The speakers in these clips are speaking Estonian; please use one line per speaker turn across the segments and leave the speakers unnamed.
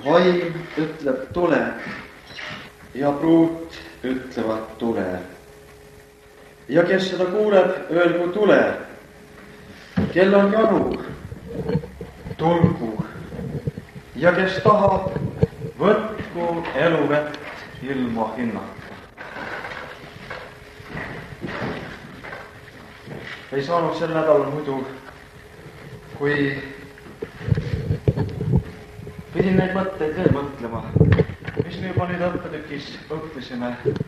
vaim ütleb tule ja pruut ütlevad tule. Ja kes seda kuuleb, öelgu tule. Kel on janu, tulgu. Ja kes tahab, võtku eluvett ilma hinnata. Ei saanud sel nädalal muidu, kui pidin neid mõtteid veel mõtlema, mis me juba nüüd õppetükis õppisime.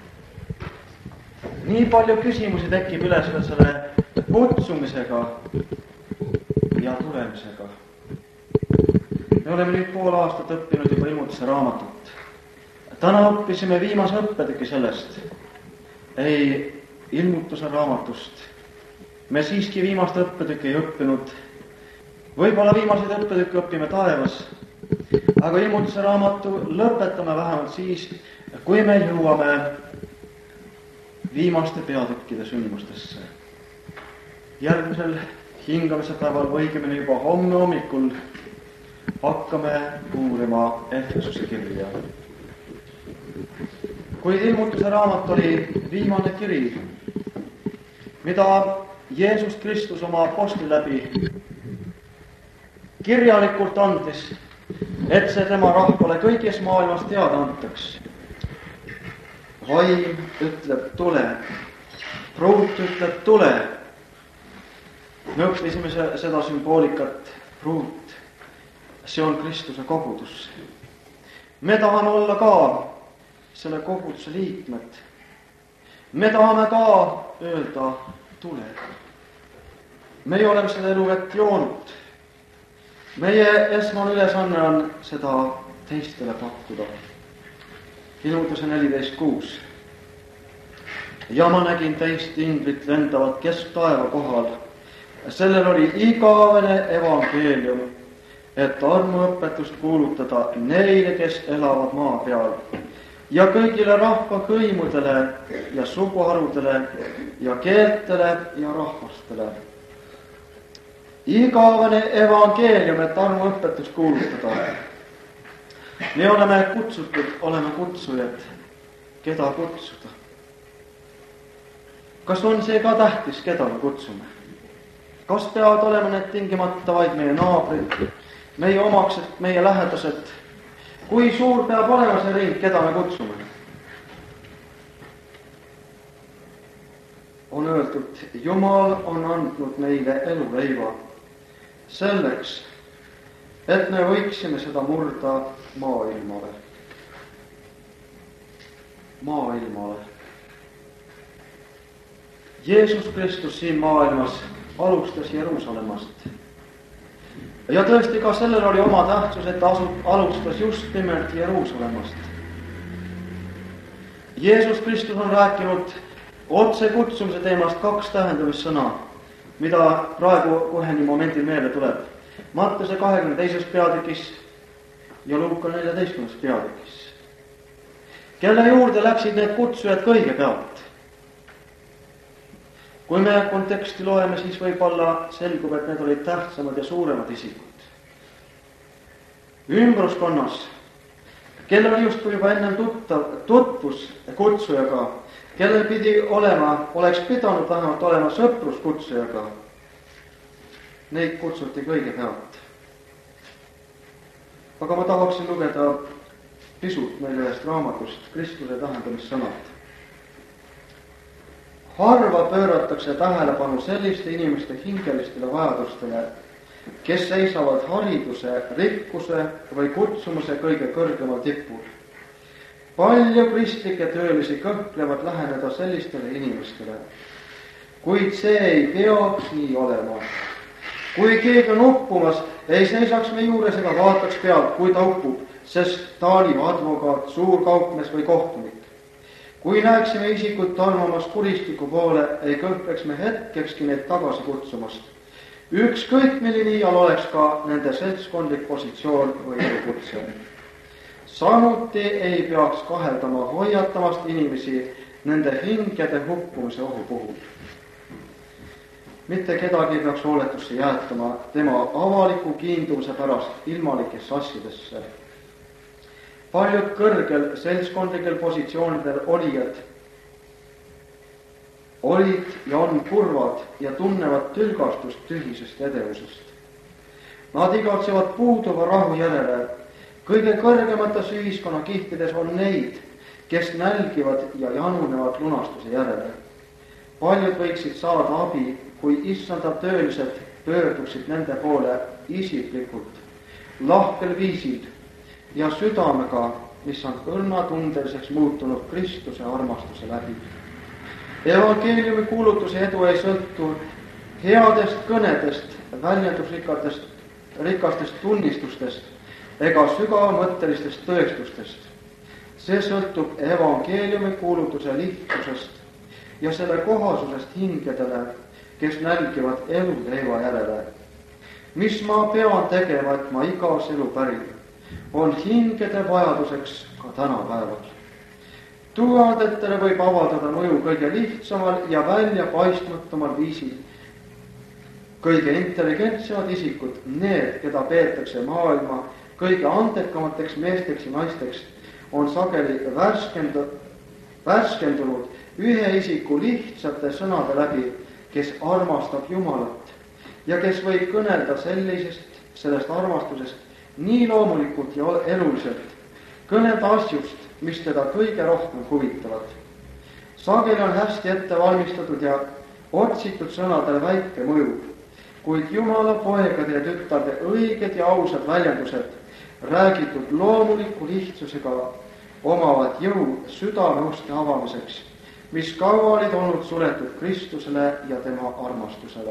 Nii palju küsimusi tekib üles veel selle kutsumisega ja tulemisega. Me oleme nüüd pool aastat õppinud juba ilmutuse raamatut. Täna õppisime viimase õppetüki sellest, ei ilmutuse raamatust. Me siiski viimast õppetükki ei õppinud. Võib-olla viimaseid õppetükki õpime taevas, aga ilmutuse raamatu lõpetame vähemalt siis, kui me jõuame viimaste peatükkide sündmustesse. Järgmisel hingamise päeval õigemini juba homme hommikul hakkame uurima Efesuse kirja. Kuid ilmutuse raamat oli viimane kiri, mida Jeesus Kristus oma apostli läbi kirjalikult andis, et see tema rahvale kõigis maailmas teada antaks. Vaim ütleb tule, pruut ütleb tule. Me õppisime seda sümboolikat, pruut. See on Kristuse kogudus. Me tahame olla ka selle koguduse liikmed. Me tahame ka öelda tule. Meie oleme seda eluvett joonud. Meie esmane ülesanne on seda teistele pakkuda. Ilmutuse 14.6. Ja ma nägin teist inglit lendavat kesktaeva kohal. Sellel oli igavene evangeelium, et armuõpetust kuulutada neile, kes elavad maa peal, ja kõigile rahva hõimudele ja suguharudele ja keeltele ja rahvastele. Igavene evangeelium, et armuõpetust kuulutada. Me oleme kutsutud, oleme kutsujad, keda kutsuda. Kas on see ka tähtis, keda me kutsume? Kas peavad olema need tingimata vaid meie naabrid, meie omaksed, meie lähedased? Kui suur peab olema see ring, keda me kutsume? On öeldud, Jumal on andnud meile eluleiva selleks, et me võiksime seda murda maailmale. Maailmale. Jeesus Kristus siin maailmas alustas Jeruusalemmast. Ja tõesti ka sellel oli oma tähtsus, et ta alustas just nimelt Jeruusalemmast. Jeesus Kristus on rääkinud otse kutsumise teemast 2 tähendamissõna, mida praegu kohe nii momendil meelde tuleb. Mattuse 22. peatükis ja Luuka 14. peatükis. Kelle juurde läksid need kutsujad kõigepealt? Kui me konteksti loeme, siis võib-olla selgub, et need olid tähtsamad ja suuremad isikud. Ümbruskonnas, kellel oli justkui juba ennem tutvus kutsujaga, kellel pidi olema, oleks pidanud vähemalt olema sõprus kutsujaga, neid kutsuti kõigepealt. Aga ma tahaksin lugeda pisut meile ühest raamatust Kristuse tähendamissõnad. Harva pööratakse tähelepanu selliste inimeste hingelistele vajadustele, kes seisavad hariduse, rikkuse või kutsumuse kõige kõrgemal tipul. Palju kristlikke töölisi kõhklevad läheneda sellistele inimestele, kuid see ei peaks nii olema. Kui keegi on uppumas, ei seisaks me juures ega vaataks pealt, kui ta uppub, sest ta oli advokaat, suur kaupmees või kohtunik. Kui näeksime isikut tormamas kuristiku poole, ei kõhkleks me hetkekski neid tagasi kutsumast. Ükskõik milline iial oleks ka nende seltskondlik positsioon või elukutse. Samuti ei peaks kaheldama hoiatamast inimesi nende hingede hukkumise ohu puhul. Mitte kedagi peaks hooletusse jäetama tema avaliku kiinduvuse pärast ilmalikesse asjadesse. paljud kõrgel seltskondlikel positsioonidel olijad olid ja on kurvad ja tunnevad tülgastust tühisest edevusest. Nad igatsevad puuduva rahu järele. Kõige kõrgemates ühiskonnakihtides on neid, kes nälgivad ja janunevad lunastuse järele. Paljud võiksid saada abi, kui issanda töölised pöörduksid nende poole isiklikult, lahkel viisil ja südamega, mis on õrnatundeliseks muutunud Kristuse armastuse läbi. Evangeeliumi kuulutuse edu ei sõltu headest kõnedest, väljendusrikastest tunnistustest ega sügavamõttelistest tõestustest. See sõltub evangeeliumi kuulutuse lihtsusest ja selle kohasusest hingedele, kes nälgivad eluleiva järele. Mis ma pean tegema, et ma igas elu pärin, on hingede vajaduseks ka tänapäeval. Tuhandetele võib avaldada mõju kõige lihtsamal ja väljapaistmatumal viisil. Kõige intelligentsemad isikud, need, keda peetakse maailma kõige andekamateks meesteks ja naisteks, on sageli värskendunud ühe isiku lihtsate sõnade läbi, kes armastab Jumalat ja kes võib kõnelda sellest armastusest nii loomulikult ja eluliselt, kõnelda asjust, mis teda kõige rohkem huvitavad. Sageli on hästi ette valmistatud ja otsitud sõnadele väike mõju, kuid Jumala poegade ja tütarde õiged ja ausad väljendused, räägitud loomuliku lihtsusega, omavad jõu südameuste avamiseks, mis kaua olid olnud suletud Kristusele ja tema armastusele.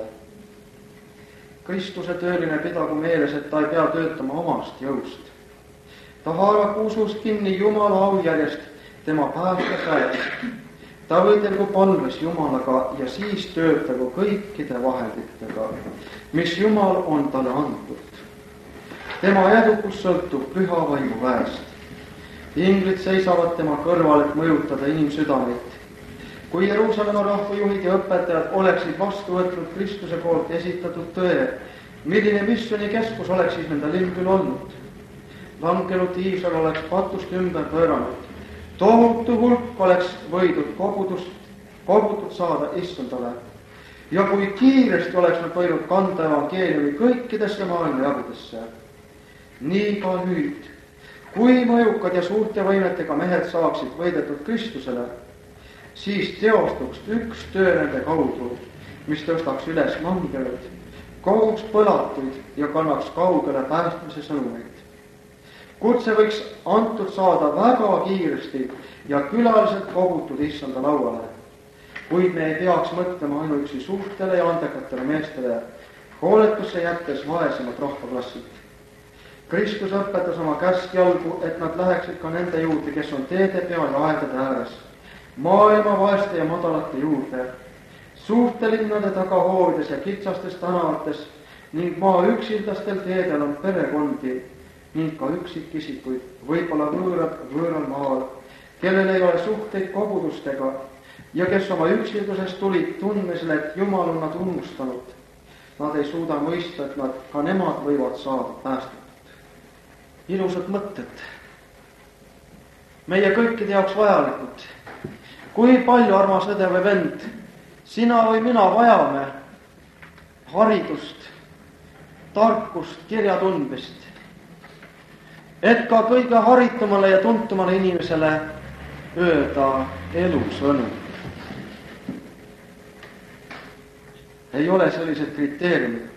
Kristuse tööline pidagu meeles, et ta ei pea töötama omast jõust. Ta haaraku usust kinni Jumala aujärjest tema pääste käest. Ta võidelgu palves Jumalaga ja siis töötagu kõikide vahenditega, mis Jumal on talle andnud. Tema edukus sõltub püha vaimu väest. Inglid seisavad tema kõrval, et mõjutada inimsüdameid. Kui Jeruusalemma rahvajuhid ja õpetajad oleksid vastu võtnud Kristuse poolt esitatud tõe, milline missiooni keskus oleks siis nende linn küll olnud? Langenud Iisrael oleks patust ümber pööranud. Tohutu hulk oleks võidud kogutud saada issandale. Ja kui kiiresti oleks nad võinud kanda evangeeliumi kõikidesse maailma jagudesse. Nii ka nüüd, kui mõjukad ja suurte võimetega mehed saaksid võidetud Kristusele, siis teostuks üks töö nende kaudu, mis tõstaks üles langenud, koguks põlatuid ja kannaks kaugele päästmise sõnumeid. Kutse võiks antud saada väga kiiresti ja külaliselt kogutud issanda lauale, kuid me ei peaks mõtlema ainuüksi suurtele ja andekatele meestele, hooletusse jättes vaesemad rahvaklassid. Kristus õpetas oma käskjalgu, et nad läheksid ka nende juurde, kes on teede peal ja aedade ääres, maailma vaeste ja madalate juurde, suurte linnade tagahoovides ja kitsastes tänavates ning maa üksildastel teedel on perekondi ning ka üksikisikuid, võib-olla võõral maal, kellel ei ole suhteid kogudustega ja kes oma üksildusest tulid tundmisele, et Jumal on nad unustanud. Nad ei suuda mõista, et ka nemad võivad saada päästetud. Ilusad mõtted. Meie kõikide jaoks vajalikud. Kui palju, armas õde või vend, sina või mina vajame haridust, tarkust, kirjatundmist, et ka kõige haritumale ja tuntumale inimesele öelda elusõnu. Ei ole sellised kriteeriumid.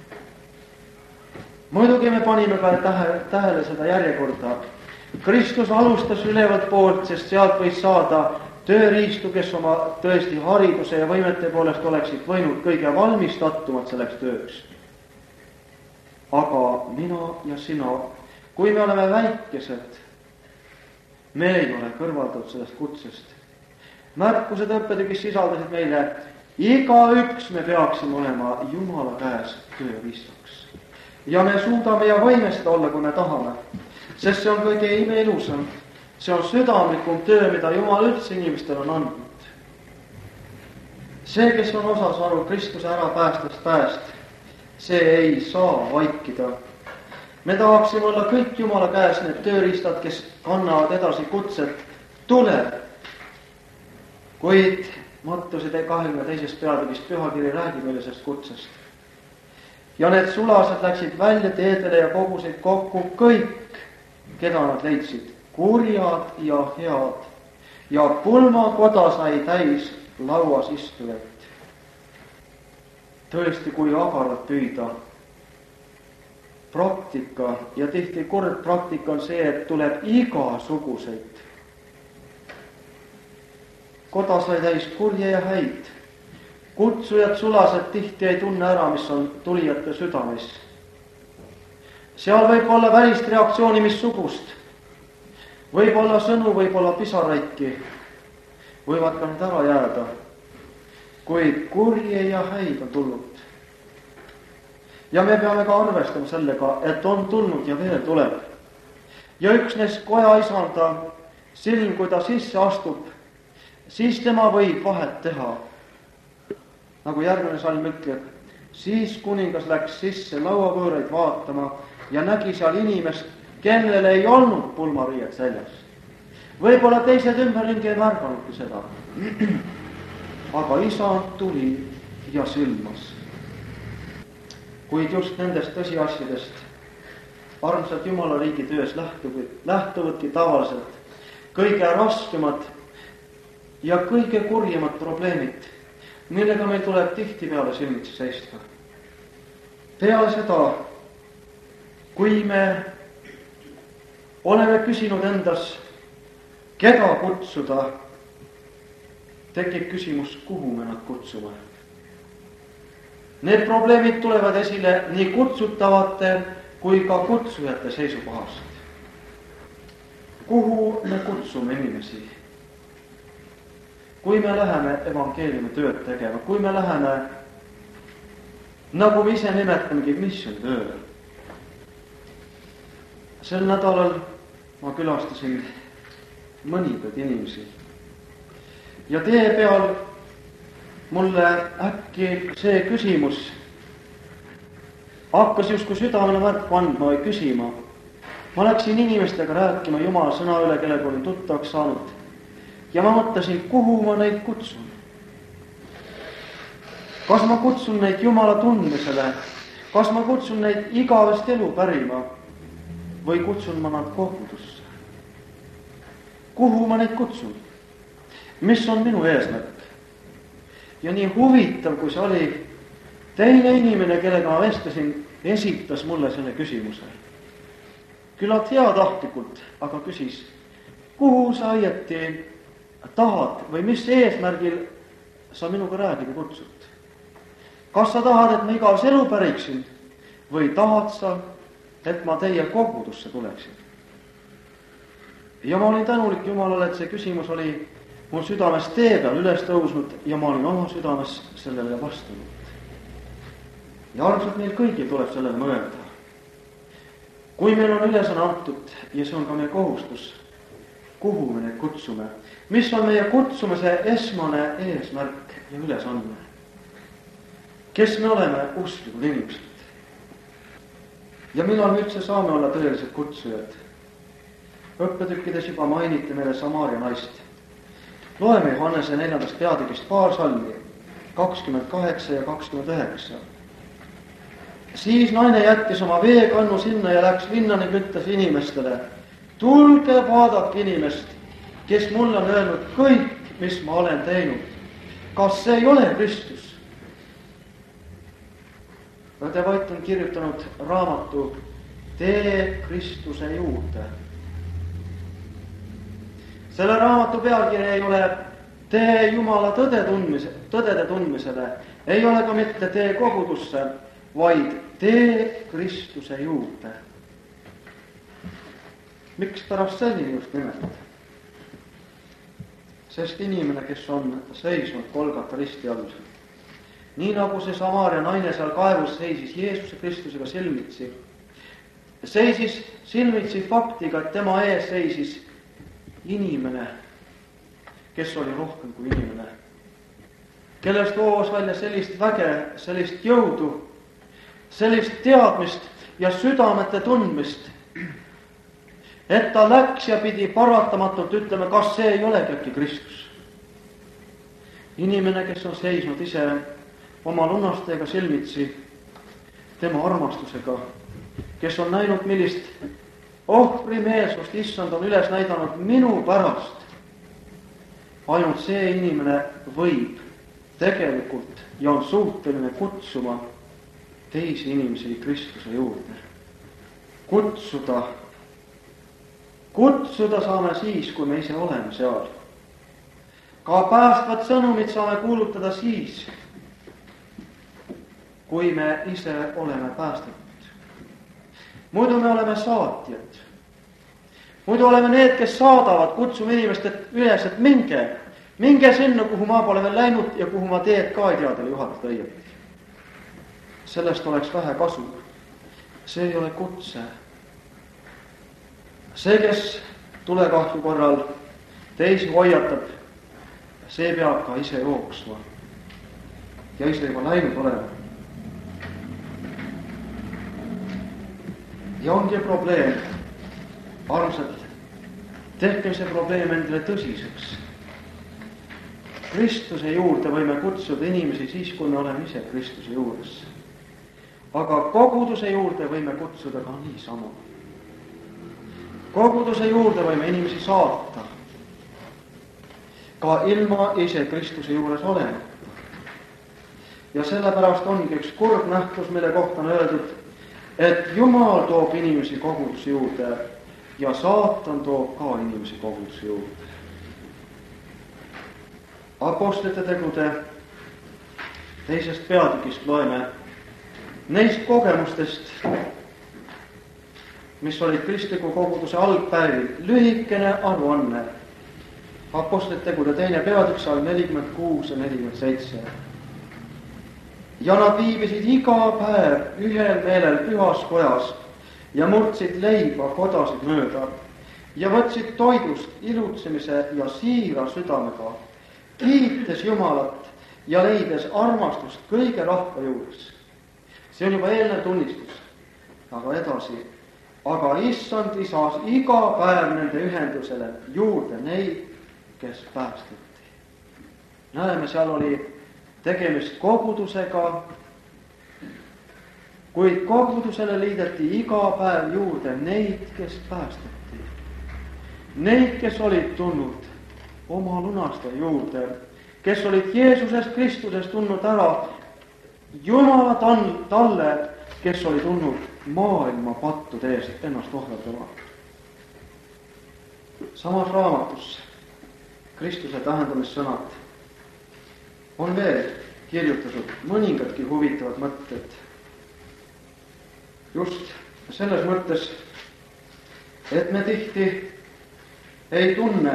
Muidugi me panime ka tähele seda järjekorda. Kristus alustas ülevalt poolt, sest sealt võis saada tööriistu, kes oma tõesti hariduse ja võimete poolest oleksid võinud kõige valmistatumad selleks tööks. Aga mina ja sina, kui me oleme väikesed, me ei ole kõrvaldatud sellest kutsest. Märkused õppetükis sisaldasid meile, igaüks me peaksime olema Jumala käes tööriistaks. Ja me suudame ja võime seda olla, kui me tahame, sest see on kõige imeilusam. See on südamlikum töö, mida Jumal üldse inimestel on andnud. See, kes on osa saanud Kristuse ära päästest, see ei saa vaikida. me tahaksime olla kõik Jumala käes need tööriistad, kes kannavad edasi kutset, tule. Kuid Mattuse 22. peatükis pühakiri räägib meile sellest kutsest. Ja need sulased läksid välja teedele ja kogusid kokku kõik, keda nad leidsid, kurjad ja head. Ja pulmakoda sai täis lauas istujaid. Tõesti, kui agaralt püüda. Praktika ja tihti kord praktika on see, et tuleb igasuguseid. Koda sai täis kurje ja häid. Kutsujad sulased tihti ei tunne ära, mis on tulijate südames. Seal võib olla välist reaktsiooni missugust. Võib olla sõnu, võib olla pisaraidki. Võivad ka need ära jääda. Kuid kurje ja häid on tulnud. Ja me peame ka arvestama sellega, et on tulnud ja veel tuleb. Ja üksnes koja isanda silm, kui ta sisse astub, siis tema võib vahet teha. Nagu järgmine salm ütleb, siis kuningas läks sisse lauavõõraid vaatama ja nägi seal inimest, kellel ei olnud pulmariiet seljas. Võib-olla teised ümberringi ei märganudki seda. Aga isand tuli ja silmas. Kuid just nendest tõsiasjadest armsad Jumala riigi töös lähtuvadki tavaliselt kõige raskemad ja kõige kurjemad probleemid, millega meil tuleb tihtipeale silmitsi seista. Peale seda, kui me oleme küsinud endas, keda kutsuda, tekib küsimus, kuhu me nad kutsume. Need probleemid tulevad esile nii kutsutavate kui ka kutsujate seisukohast. Kuhu me kutsume inimesi? Kui me läheme evangeeliumi tööd tegema, kui me läheme, nagu me ise nimetamegi, missioonitööle. Sel nädalal ma külastasin mõningaid inimesi. Ja tee peal mulle äkki see küsimus hakkas justkui südamele märku andma või küsima. Ma läksin inimestega rääkima Jumala sõna üle, kellega olin tuttavaks saanud. Ja ma mõtlesin, kuhu ma neid kutsun. Kas ma kutsun neid Jumala tundmisele? Kas ma kutsun neid igavest elu pärima? Või kutsun ma nad kogudusse? Kuhu ma neid kutsun? Mis on minu eesmärk? Ja nii huvitav, kui see oli, teine inimene, kellega ma vestlesin, esitas mulle selle küsimuse. Küllalt heatahtlikult, aga küsis, kuhu sa õieti tahad või mis eesmärgil sa minuga räägida kutsud? Kas sa tahad, et ma igaves elu päriksin või tahad sa, et ma teie kogudusse tuleksin? Ja ma olin tänulik Jumalale, et see küsimus oli mul südames tee peal üles tõusnud ja ma olin oma südames sellele vastanud. Ja armsalt meil kõigil tuleb sellele mõelda. Kui meil on ülesanne antud ja see on ka meie kohustus, kuhu me neid kutsume? Mis on meie kutsumise esmane eesmärk ja ülesanne? Kes me oleme usklikud inimesed? Ja millal me üldse saame olla tõelised kutsujad? Õppetükkides juba mainiti meile Samaaria naist. Loeme Johannese 4. peatükist paar salmi, 28 ja 29. Siis naine jättis oma veekannu sinna ja läks linna ning ütles inimestele, tulge vaadake inimest, kes mulle on öelnud kõik, mis ma olen teinud. Kas see ei ole Kristus? Õde Vait on kirjutanud raamatu Tee Kristuse juurde. Selle raamatu pealkiri ei ole Tee Jumala tõdede tundmisele, ei ole ka mitte Tee kogudusse, vaid Tee Kristuse juurde. Miks pärast selline just nimelt? Sest inimene, kes on seisnud Golgata risti all, nii nagu see Samaaria naine seal kaevus seisis Jeesuse Kristusega silmitsi, seisis silmitsi faktiga, et tema ees seisis inimene, kes oli rohkem kui inimene, kellest voos välja sellist väge, sellist jõudu, sellist teadmist ja südamete tundmist, et ta läks ja pidi paratamatult ütlema, kas see ei olegi äkki Kristus. Inimene, kes on seisnud ise oma lunastajega silmitsi, tema armastusega, kes on näinud, millist ohvrimeelsust issand on üles näidanud minu pärast. Ainult see inimene võib tegelikult ja on suuteline kutsuma teisi inimesi Kristuse juurde. Kutsuda saame siis, kui me ise oleme seal. Ka päästvat sõnumit saame kuulutada siis, kui me ise oleme päästetud. Muidu me oleme saatjad. Muidu oleme need, kes saadavad, kutsume inimest üles, et minge sinna, kuhu ma pole veel läinud ja kuhu ma teed ka ei tea teile juhatada õieti. Sellest oleks vähe kasu. See ei ole kutse. See, kes tulekahju korral teisi hoiatab, see peab ka ise jooksma ja ise juba läinud olema. Ja ongi probleem, armsad, tehke see probleem endale tõsiseks. Kristuse juurde võime kutsuda inimesi siis, kui me oleme ise Kristuse juures. Aga koguduse juurde võime kutsuda ka niisama. Koguduse juurde võime inimesi saata, ka ilma ise Kristuse juures olema. Ja sellepärast ongi üks kurb nähtus, mille kohta on öeldud, et Jumal toob inimesi koguduse juurde ja saatan toob ka inimesi koguduse juurde. Apostlite tegude 2. peatükist loeme neist kogemustest, mis olid kristliku koguduse algpäevil, lühikene aruanne. Apostlite tegude 2. peatükk, salm 46 ja 47. Ja nad viibisid iga päev ühel meelel pühas kojas ja murdsid leiba kodasid mööda ja võtsid toidust ilutsemise ja siira südamega, kiites Jumalat ja leides armastust kõige rahva juures. See on juba eelnev tunnistus. Aga edasi. Aga issand lisas iga päev nende ühendusele juurde neid, kes päästeti. Näeme, seal oli tegemist kogudusega, kuid kogudusele liideti iga päev juurde neid, kes päästeti. Neid, kes olid tulnud oma lunaste juurde, kes olid Jeesusest Kristuses tulnud ära Jumala talle, kes oli tulnud maailma pattude eest ennast ohverdama. Samas raamatus Kristuse tähendamissõnad on veel kirjutatud mõningadki huvitavad mõtted. Just selles mõttes, et me tihti ei tunne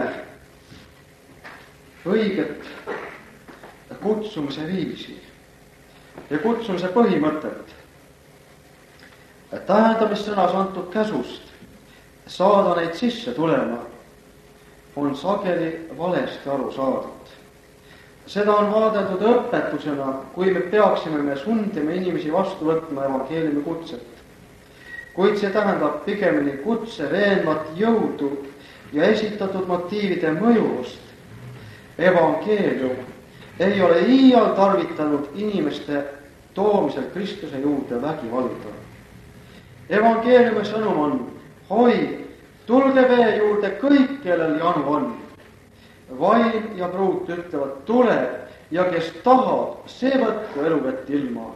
õiget kutsumise viisi ja kutsumise põhimõtet. Tähendamissõnas antud käsust saada neid sisse tulema on sageli valesti aru saadud. Seda on vaadeldud õpetusena, kui me peaksime sundima inimesi vastu võtma evangeeliumi kutset. Kuid see tähendab pigemini kutse veenvat jõudu ja esitatud motiivide mõjuvust. Evangeelium ei ole iial tarvitanud inimeste toomisel Kristuse juurde vägivalda. Evangeeliumi sõnum on, tulge vee juurde kõik, kellel janu on. Vaim ja pruut ütlevad, tule, ja kes tahab, see võtku eluvett ilma.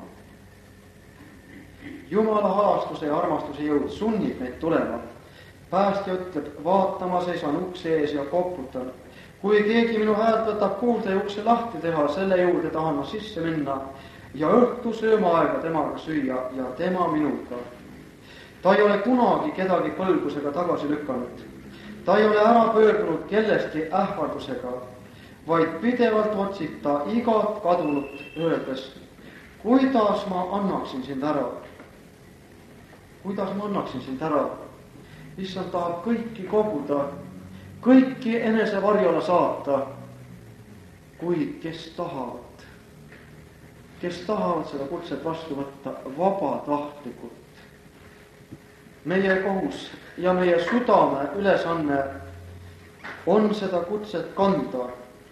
Jumala halastuse ja armastuse jõud sunnib meid tulema. Päästja ütleb, vaatama seisan ukse ees ja koputan. Kui keegi minu häält võtab kuulda ja ukse lahti teha, selle juurde tahan ma sisse minna ja õhtu söömaaega temaga süüa ja tema minuga. Ta ei ole kunagi kedagi põlgusega tagasi lükanud. Ta ei ole ära pöördunud kellestki ähvardusega, vaid pidevalt otsib ta igat kadunut öeldes, kuidas ma annaksin sind ära. Kuidas ma annaksin sind ära? Issand tahab kõiki koguda, kõiki enese varjola saata, kuid kes tahavad seda kutset vastu võtta vabatahtlikult, meie kohus ja meie südame ülesanne on seda kutset kanda.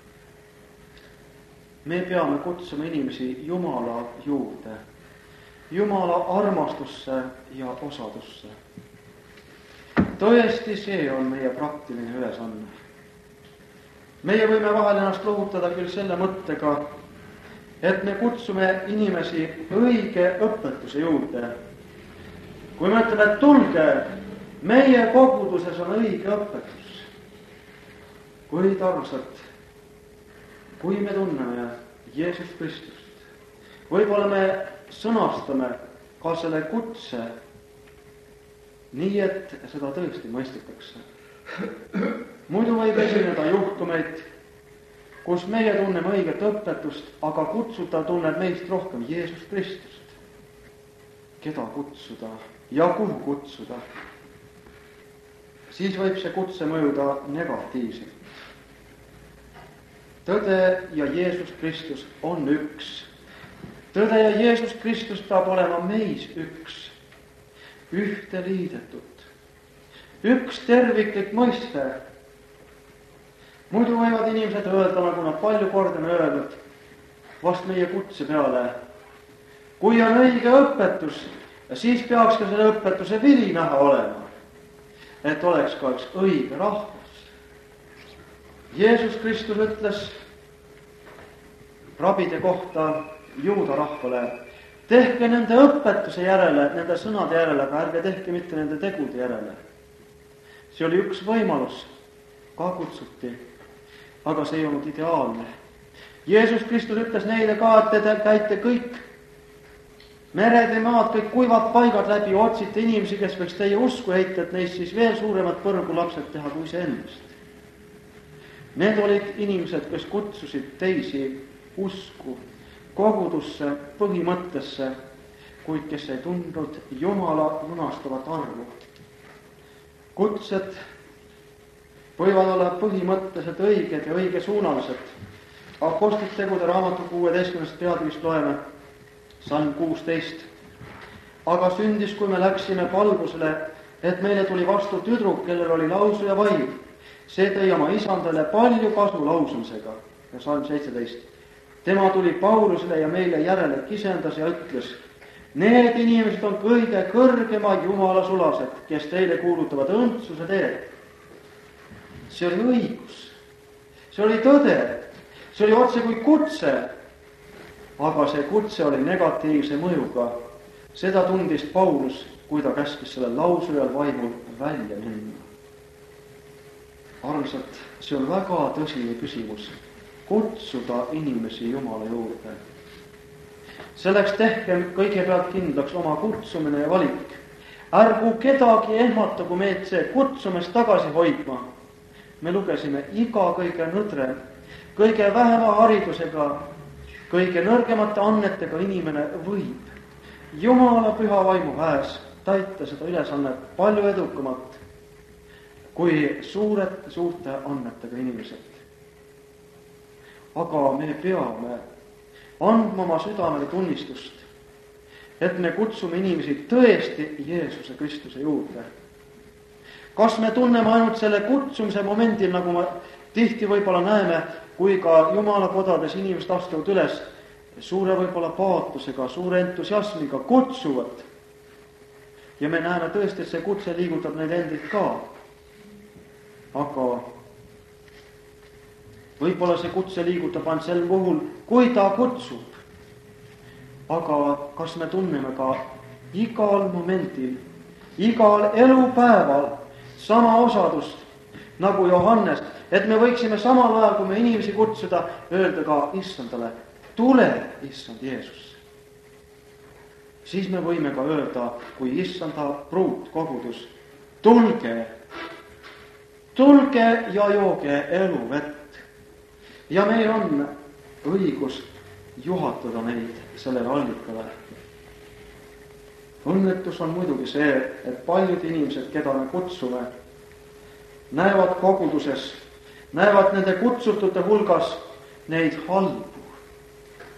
Me peame kutsuma inimesi Jumala juurde, Jumala armastusse ja osadusse. Tõesti, see on meie praktiline ülesanne. Meie võime vahel ennast lohutada küll selle mõttega, et me kutsume inimesi õige õpetuse juurde. Kui me ütleme, et tulge, meie koguduses on õige õpetus. Kuid armsad, kui me tunneme Jeesus Kristust, võib-olla me sõnastame ka selle kutse nii, et seda tõesti mõistetakse. Muidu võib esineda juhtumeid, kus meie tunneme õiget õpetust, aga kutsuta tunneb meist rohkem Jeesus Kristust. Keda kutsuda ja kuhu kutsuda? Siis võib see kutse mõjuda negatiivselt. Tõde ja Jeesus Kristus on üks. Tõde ja Jeesus Kristus peab olema meis üks. Ühte liidetud. Üks terviklik mõiste. Muidu võivad inimesed öelda, nagu nad palju korda on öelnud, vast meie kutse peale. Kui on õige õpetus, siis peaks ka selle õpetuse vili näha olema. Et oleks ka üks õige rahvas. Jeesus Kristus ütles rabide kohta juuda rahvale, tehke nende õpetuse järele, nende sõnade järele, aga ärge tehke mitte nende tegude järele. See oli üks võimalus, ka kutsuti, aga see ei olnud ideaalne. Jeesus Kristus ütles neile ka, et te käite kõik mered ja maad, kõik kuivad paigad läbi, otsite inimesi, kes võiks teie usku heita, et neist siis veel suuremad põrgulapsed teha kui see endast. Need olid inimesed, kes kutsusid teisi usku, kogudusse, põhimõttesse, kuid kes ei tundnud Jumala lunastavat arvu. Kutsed võivad olla põhimõtteliselt õiged ja õigesuunalised. Apostlite tegude raamatu 16. peatükist loeme Salm 16. Aga sündis, kui me läksime palvusele, et meile tuli vastu tüdruk, kellel oli lausu ja vaim. See tõi oma isandale palju kasu lausumisega. Ja Salm 17. Tema tuli Paulusele ja meile järele kisendas ja ütles, need inimesed on kõige kõrgema Jumala sulased, kes teile kuulutavad õndsuse teed. See oli õigus. See oli tõde. See oli otse kui kutse. Aga see kutse oli negatiivse mõjuga. Seda tundis Paulus, kui ta käskis selle lausujal vaimul välja minna. Armsad, see on väga tõsine küsimus. Kutsuda inimesi Jumala juurde. Selleks tehkem kõigepealt kindlaks oma kutsumine ja valik. Ärgu kedagi ehmatagu meid see kutsumist tagasi hoidma. Me lugesime iga kõige nõdrem, kõige vähema haridusega, kõige nõrgemate annetega inimene võib Jumala püha vaimu väes täita seda ülesannet palju edukamalt kui suurte annetega inimesed. Aga me peame andma oma südamele tunnistust, et me kutsume inimesi tõesti Jeesuse Kristuse juurde. Kas me tunneme ainult selle kutsumise momendil, nagu me tihti võib-olla näeme, kui ka Jumala kodades inimesed astuvad üles suure võib-olla paatusega, suure entusiasmiga, kutsuvad. Ja me näeme tõesti, et see kutse liigutab neid endid ka. Aga võib-olla see kutse liigutab ainult sel puhul, kui ta kutsub. Aga kas me tunneme ka igal momendil, igal elupäeval sama osadust nagu Johannes, et me võiksime samal ajal, kui me inimesi kutsuda, öelda ka issandale, tule, issand Jeesus. Siis me võime ka öelda, kui issanda pruut kogudus, tulge ja jooge eluvett. Ja meil on õigus juhatada neid sellele allikale. Õnnetus on muidugi see, et paljud inimesed, keda me kutsume, näevad koguduses, näevad nende kutsutute hulgas neid halbu.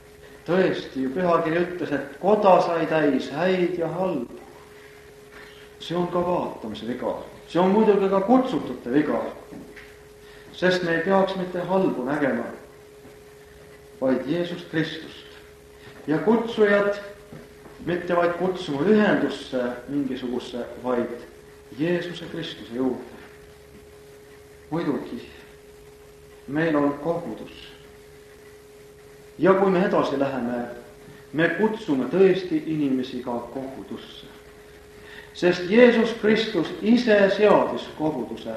Tõesti, ju pühakiri ütles, et koda sai täis häid ja halbu. see on ka vaatamise viga. See on muidugi ka kutsutute viga, sest me ei peaks mitte halbu nägema, vaid Jeesust Kristust. Ja kutsujad mitte vaid kutsuma ühendusse mingisugusse, vaid Jeesuse Kristuse juurde. Muidugi, meil on kogudus. Ja kui me edasi läheme, me kutsume tõesti inimesi ka kogudusse. Sest Jeesus Kristus ise seadis koguduse.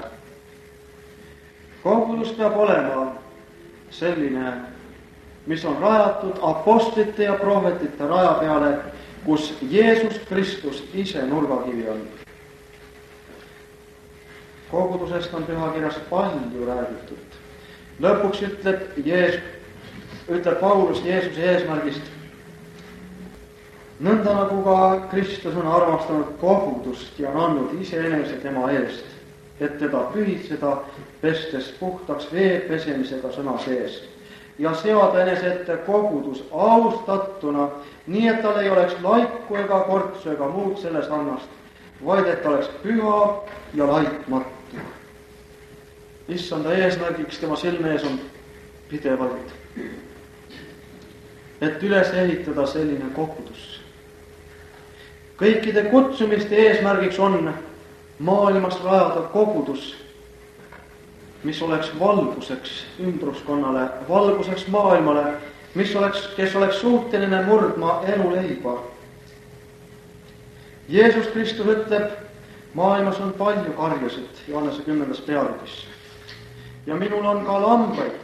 Kogudus peab olema selline, mis on rajatud apostlite ja prohvetite raja peale, kus Jeesus Kristus ise nurgakivi on. Kogudusest on pühakirjas palju räägitud. Lõpuks ütleb Paulus Jeesuse eesmärgist: nõnda nagu ka Kristus on armastanud kogudust ja on andnud iseenese tema eest, et teda pühitseda, pestes puhtaks vee pesemisega sõna sees ja seada enese ette kogudus austatuna, nii et tal ei oleks laiku ega kortsu ega muud selle sarnast, vaid et ta oleks püha ja laitmatu. Issanda eesmärgiks tema silme ees on pidevalt, et üles ehitada selline kogudus. Kõikide kutsumiste eesmärgiks on maailmas rajada kogudus, mis oleks valguseks ümbruskonnale, valguseks maailmale, kes oleks suuteline murdma eluleiba. Jeesus Kristus ütleb, maailmas on palju karjusid, Johannese 10. peatükis. Ja minul on ka lambaid.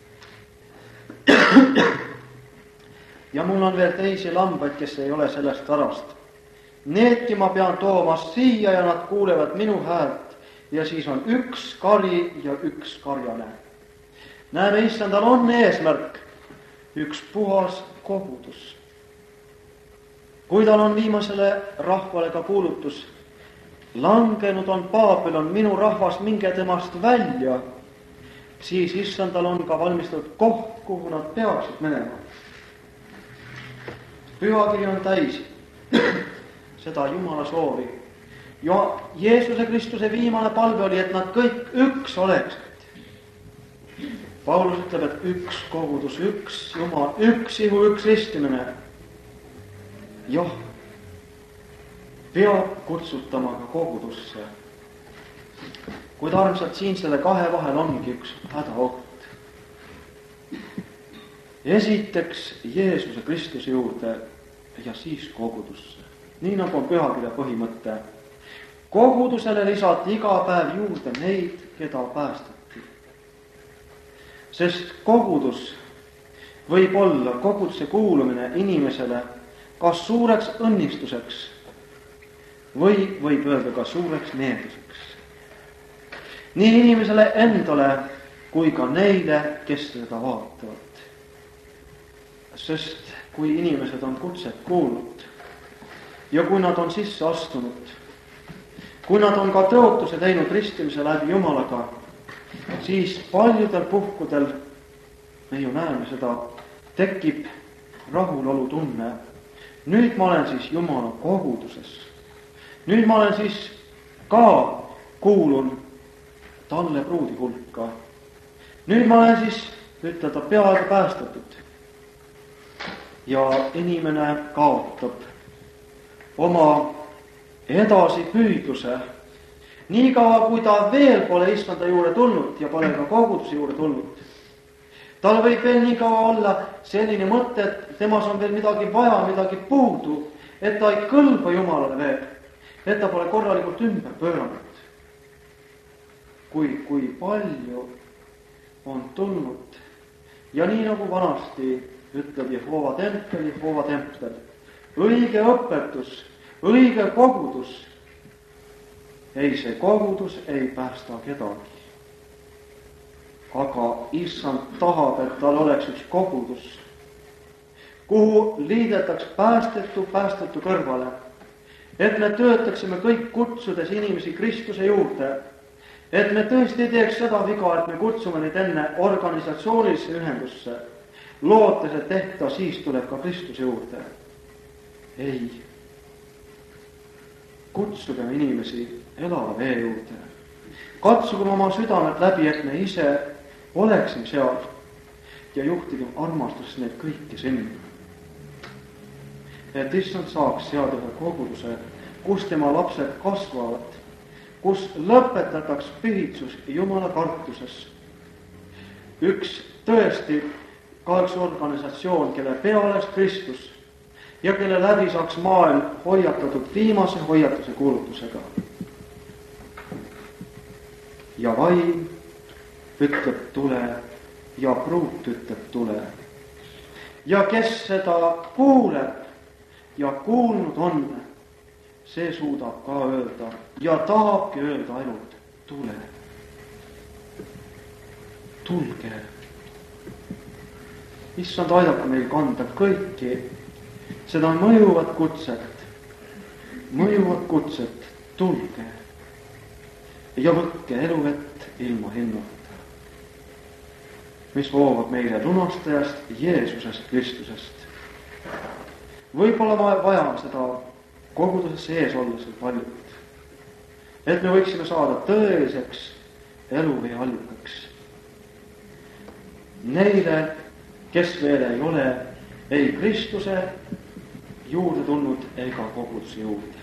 Ja mul on veel teisi lambaid, kes ei ole sellest arast. Needki ma pean tooma siia ja nad kuulevad minu häält. Ja siis on üks kari ja üks karjane. Näeme, issandal on eesmärk, üks puhas kogudus. Kui tal on viimasele rahvale ka kuulutus: langenud on Babylon, minu rahvas, minge temast välja, siis issandal on ka valmistatud koht, kuhu nad peaksid minema. Pühakiri on täis seda Jumala soovi. Ja Jeesuse Kristuse viimane palve oli, et nad kõik üks oleksid. Paulus ütleb, et üks kogudus, üks Jumal, üks ihu, üks ristimine. Jah, peab kutsutama ka kogudusse. Kuid armsad, siin selle kahe vahel ongi üks hädaoht. Esiteks Jeesuse Kristuse juurde ja siis kogudusse. Nii nagu on pühakirja põhimõte. Kogudusele lisati iga päev juurde neid, keda päästati. Sest kogudus võib olla, koguduse kuulumine inimesele kas suureks õnnistuseks või võib öelda ka suureks needuseks. Nii inimesele endale kui ka neile, kes seda vaatavad. Sest kui inimesed on kutset kuulnud ja kui nad on sisse astunud, kui nad on ka tõotuse teinud ristimise läbi Jumalaga, siis paljudel puhkudel, me ju näeme seda, tekib rahulolu tunne. Nüüd ma olen siis Jumala koguduses. Nüüd ma olen siis ka kuulun talle pruudi hulka. Nüüd ma olen siis, ütleda, peaaegu päästatud. Ja inimene kaotab oma edasipüüdluse. Nii kaua, kui ta veel pole issanda juurde tulnud ja pole ka koguduse juurde tulnud. Tal võib veel nii kaua olla selline mõte, et temas on veel midagi vaja, midagi puudu, et ta ei kõlba Jumalale veel, et ta pole korralikult ümber pööranud. Kui palju on tulnud ja nii nagu vanasti ütleb Jehova tempel, õige õpetus, õige kogudus. Ei, see kogudus ei päästa kedagi. Aga issand tahab, et tal oleks üks kogudus, kuhu liidetaks päästetu kõrvale. Et me töötaksime kõik kutsudes inimesi Kristuse juurde. Et me tõesti ei teeks seda viga, et me kutsume neid enne organisatsioonilisse ühendusse, lootes, et ehk ta siis tuleb ka Kristuse juurde. Ei. kutsugem inimesi elava vee juurde. Katsugem oma südamed läbi, et me ise oleksime seal ja juhtigem armastuses neid kõiki sinna. Et issand saaks seada ühe koguduse, kus tema lapsed kasvavad, kus lõpetataks pühitsus Jumala kartuses. Üks tõesti ka üks organisatsioon, kelle pea oleks Kristus ja kelle läbi saaks maailm hoiatatud viimase hoiatuse kuulutusega. Ja vaim ütleb tule ja pruut ütleb tule. Ja kes seda kuuleb ja kuulnud on, see suudab ka öelda ja tahabki öelda ainult tule. Tulge. Issand, aidake meil kanda kõiki seda mõjuvat kutset, tulge ja võtke eluvett ilma hinnata, mis voogab meile lunastajast Jeesusest Kristusest. Võib-olla vaja seda koguduse sees olla seal paljud, et me võiksime saada tõeliseks eluvee allikaks. Neile, kes veel ei ole ei Kristuse juurde tulnud ega koguduse juurde.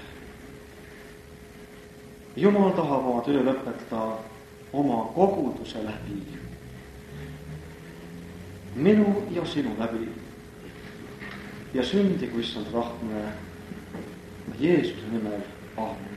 Jumal tahab oma töö lõpetada oma koguduse läbi. Minu ja sinu läbi. Ja sündigu issand rahvale Jeesuse nimel. Aamen.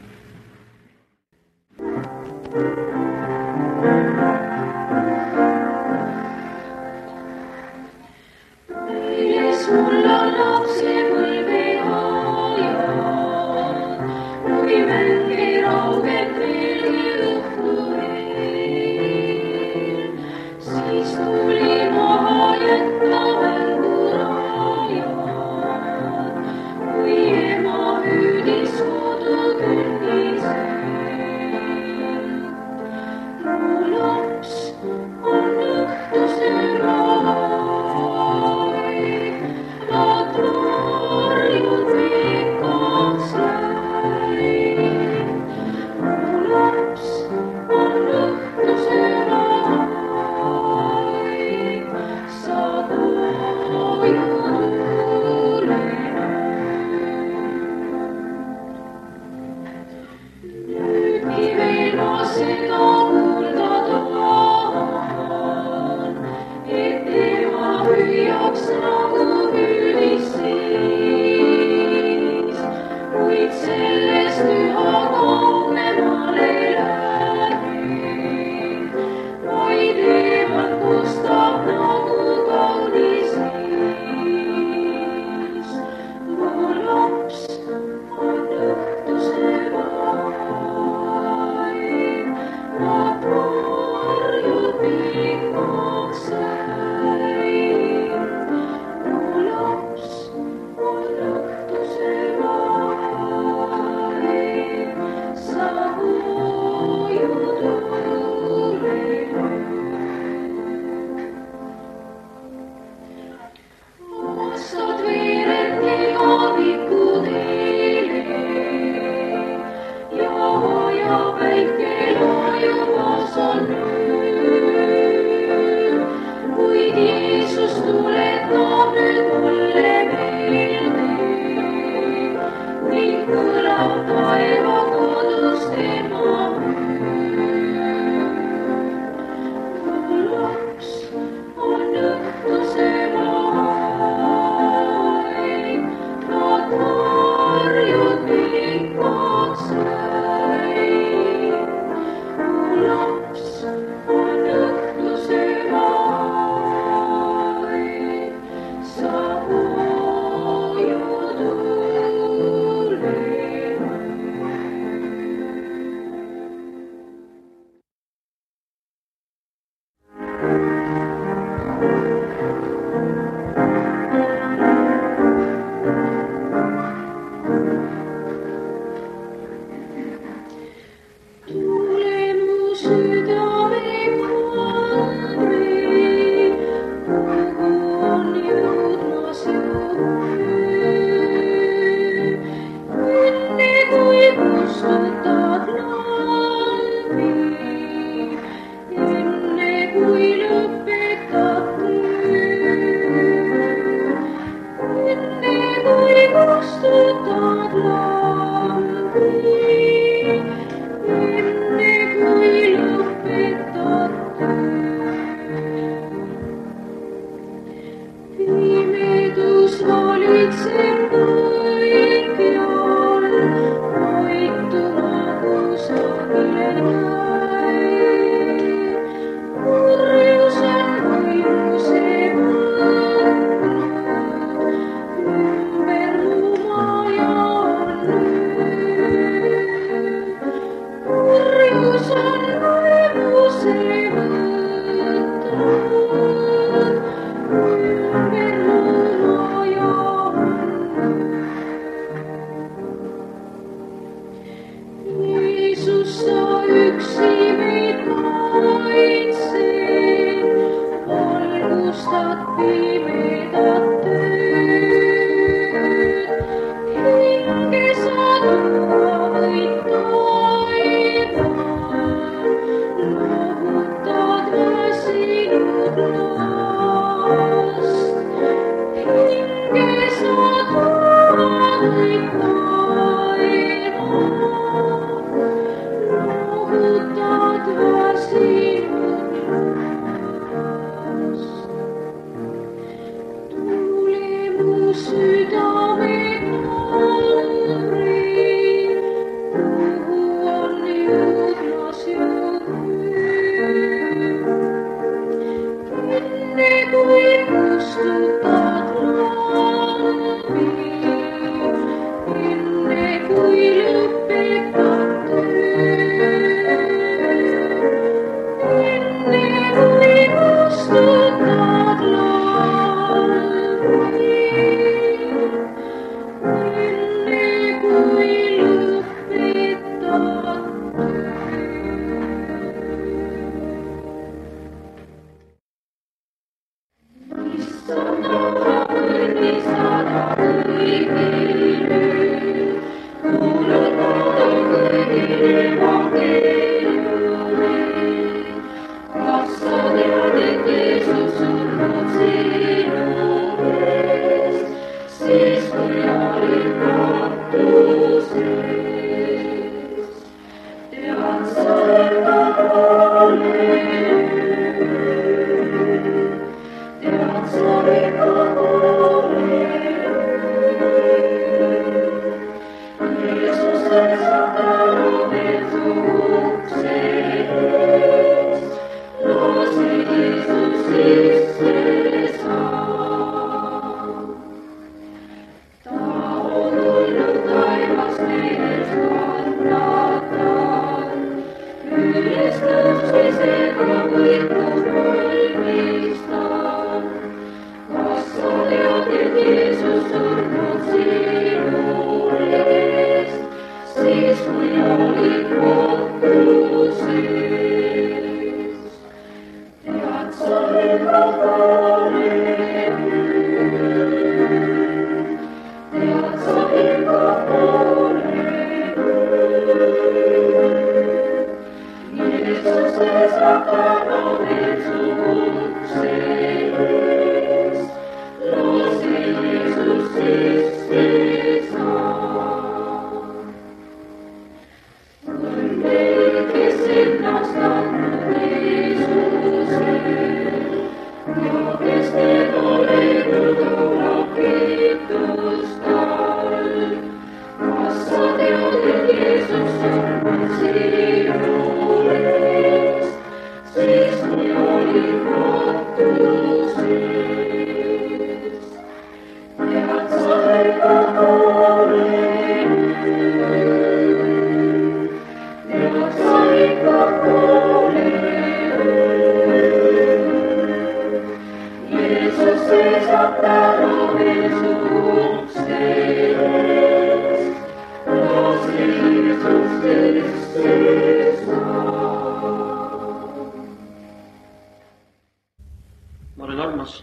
Ma olen armas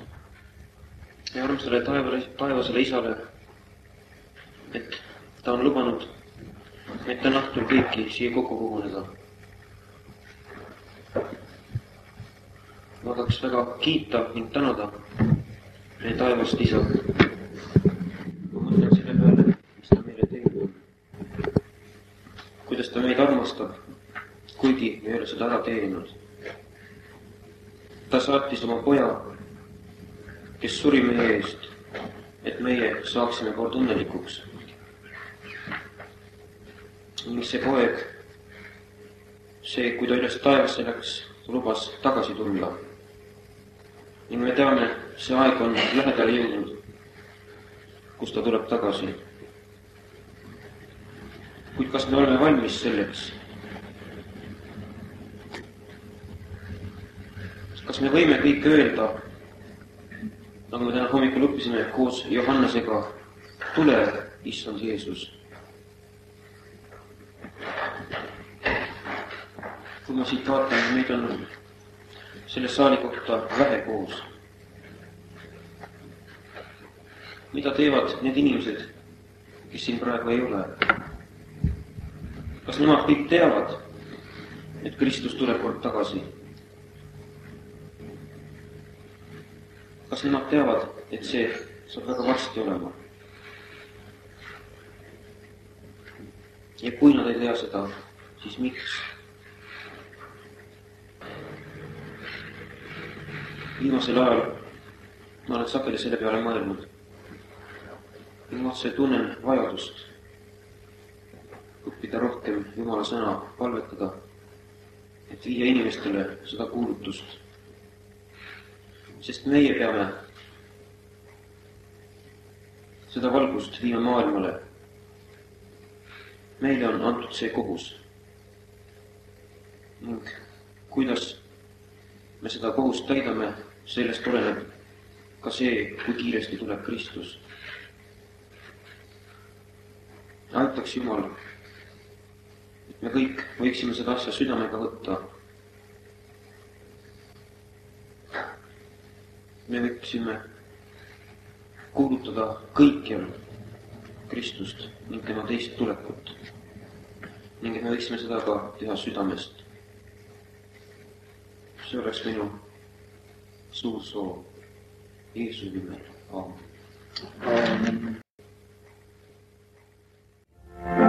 ja armsale taevasele isale, et ta on lubanud meid täna õhtul kõiki siia kokku koguneda. Ma tahaks väga kiita ning tänada meie taevast isa. Ma mõtlen selle peale, mis ta meile teinud. Kuidas ta meid armastab, kuigi me ei ole seda ära teeninud. Ta saatis oma poja, kes suri meie eest, et meie saaksime kord õnnelikuks. Ning see poeg, kui ta üles taevasse läks, lubas tagasi tulla. Ning me teame, see aeg on lähedale jõudnud, kus ta tuleb tagasi. Kuid kas me oleme valmis selleks? Kas me võime kõik öelda, nagu me täna hommikul õppisime koos Johannesega, tule, issand Jeesus. Kui ma siit vaatan, meid on selle saali kohta vähe koos. Mida teevad need inimesed, kes siin praegu ei ole? Kas nemad kõik teavad, et Kristus tuleb kord tagasi? Kas nemad teavad, et see saab väga varsti olema? Ja kui nad ei tea seda, siis miks? Viimasel ajal ma olen sageli selle peale mõelnud. Ma otse tunnen vajadust õppida rohkem Jumala sõna palvetada, et viia inimestele seda kuulutust. Sest meie peame seda valgust viima maailmale. Meile on antud see kohus. Ning kuidas me seda kohust täidame, sellest oleneb ka see, kui kiiresti tuleb Kristus. Aitaks Jumal, et me kõik võiksime seda asja südamega võtta. Me võiksime kuulutada kõikjal Kristust ning tema teist tulekut. Ning me võiksime seda ka teha südamest. See oleks minu suur soov. Jeesuse nimel. Aamen.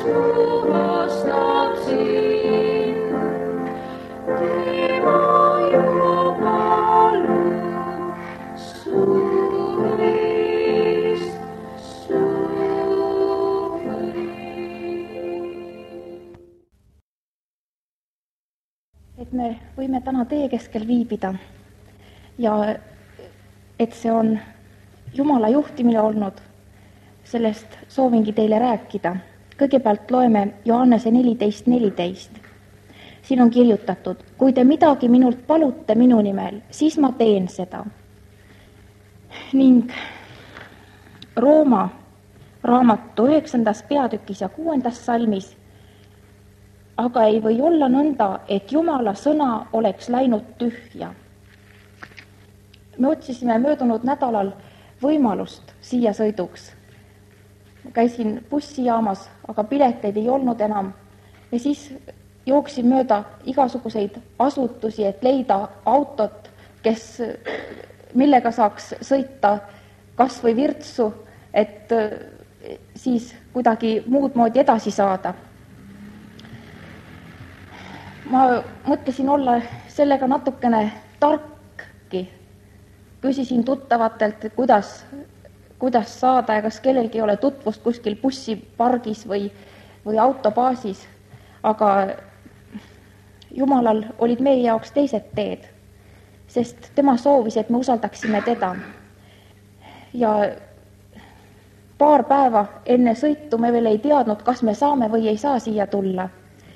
puhastab sind. Tema juba loob suurist suuri.
Et me võime täna teie keskel viibida ja et see on Jumala juhtimine olnud, sellest soovingi teile rääkida. Kõigepealt loeme Johannese 14:14. Siin on kirjutatud, kui te midagi minult palute minu nimel, siis ma teen seda. Ning Rooma raamatu 9. peatükis ja 6. salmis, aga ei või olla nõnda, et Jumala sõna oleks läinud tühja. Me otsisime möödunud nädalal võimalust siia sõiduks. Käisin bussijaamas, aga pileteid ei olnud enam ja siis jooksin mööda igasuguseid asutusi, et leida autot, millega saaks sõita kas või Virtsu, et siis kuidagi muud moodi edasi saada. Ma mõtlesin olla sellega natukene tarkki. Küsisin tuttavatelt, kuidas saada ja kas kellelgi ei ole tutvust kuskil bussipargis või autobaasis, aga Jumalal olid meie jaoks teised teed, sest tema soovis, et me usaldaksime teda. Ja paar päeva enne sõitu me veel ei teadnud, kas me saame või ei saa siia tulla.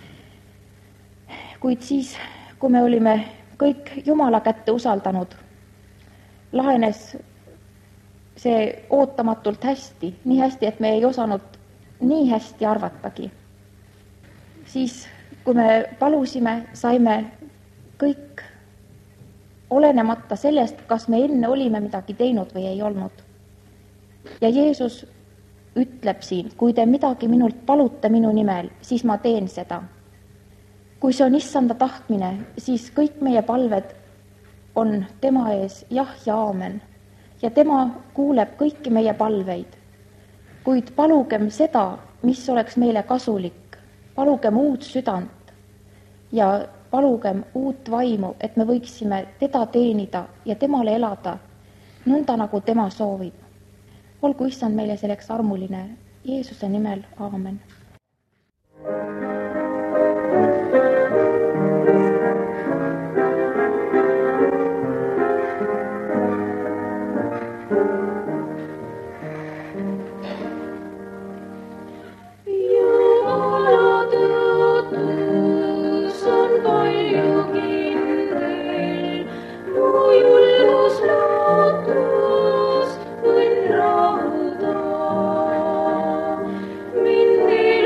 Kuid siis, kui me olime kõik Jumala kätte usaldanud, lahenes see ootamatult hästi, nii hästi, et me ei osanud nii hästi arvatagi. Siis, kui me palusime, saime kõik olenemata sellest, kas me enne olime midagi teinud või ei olnud. Ja Jeesus ütleb siin, kui te midagi minult palute minu nimel, siis ma teen seda. Kui see on issanda tahtmine, siis kõik meie palved on tema ees jah ja aamen. Ja tema kuuleb kõiki meie palveid. Kuid palugem seda, mis oleks meile kasulik. Palugem uut südant ja palugem uut vaimu, et me võiksime teda teenida ja temale elada, nõnda nagu tema soovib. Olgu issand meile selleks armuline. Jeesuse nimel, aamen.
Minne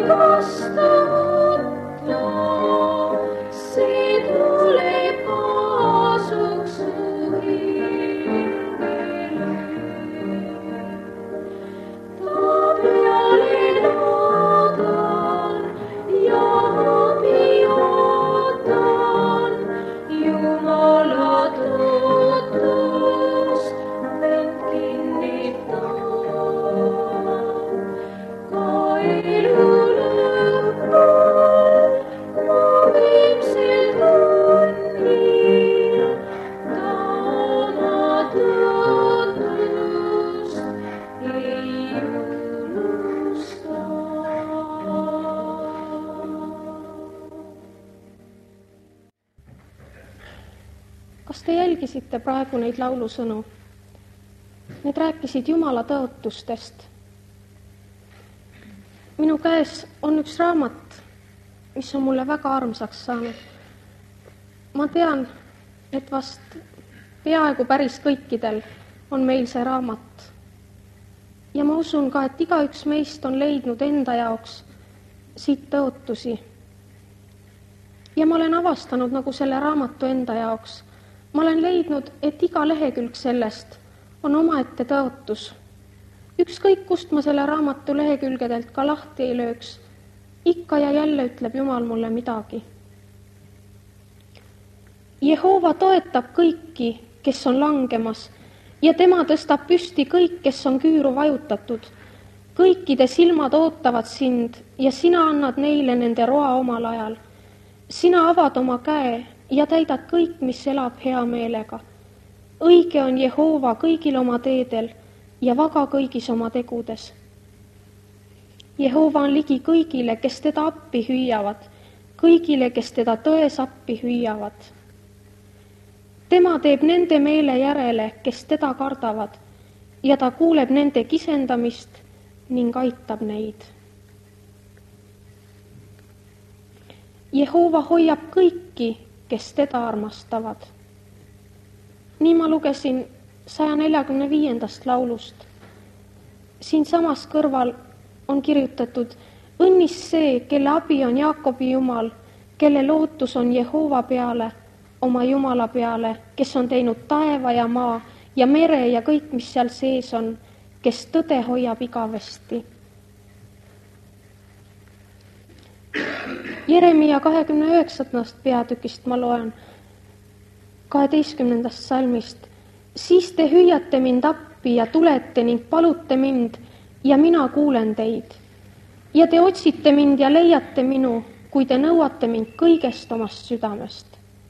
kasta võtta, see tuleb kaasuks su hingele. Ta peale loodan ja abi ootan, Jumala tõotust mind kinnitab. Ka elu lõpul ma viimselt õnnin, ta oma tõotust ei unusta.
Kas te jälgisite praegu neid laulusõnu? Need rääkisid Jumala tõotustest. Minu käes on üks raamat, mis on mulle väga armsaks saanud. Ma tean, et vast peaaegu päris kõikidel on meil see raamat. Ja ma usun ka, et igaüks meist on leidnud enda jaoks siit tõotusi. Ja ma olen avastanud nagu selle raamatu enda jaoks. Ma olen leidnud, et iga lehekülg sellest on omaette tõotus. Ükskõik, kust ma selle raamatu lehekülgedelt ka lahti ei lööks, ikka ja jälle ütleb Jumal mulle midagi. Jehova toetab kõiki, kes on langemas, ja tema tõstab püsti kõik, kes on küüru vajutatud. Kõikide silmad ootavad sind ja sina annad neile nende roa omal ajal. Sina avad oma käe ja täidad kõik, mis elab hea meelega. Õige on Jehova kõigil oma teedel ja vaga kõigis oma tegudes. Jehova on ligi kõigile, kes teda appi hüüavad, kõigile, kes teda tões appi hüüavad. Tema teeb nende meele järele, kes teda kardavad, ja ta kuuleb nende kisendamist ning aitab neid. Jehova hoiab kõiki, kes teda armastavad. Nii ma lugesin 145. laulust. Siin samas kõrval on kirjutatud: õnnis see, kelle abi on Jaakobi Jumal, kelle lootus on Jehova peale, oma Jumala peale, kes on teinud taeva ja maa ja mere ja kõik, mis seal sees on, kes tõde hoiab igavesti. Jeremia 29. peatükist ma loen 12. salmist. Siis te hüüate mind appi ja tulete ning palute mind ja mina kuulen teid. Ja te otsite mind ja leiate minu, kui te nõuate mind kõigest omast südamest.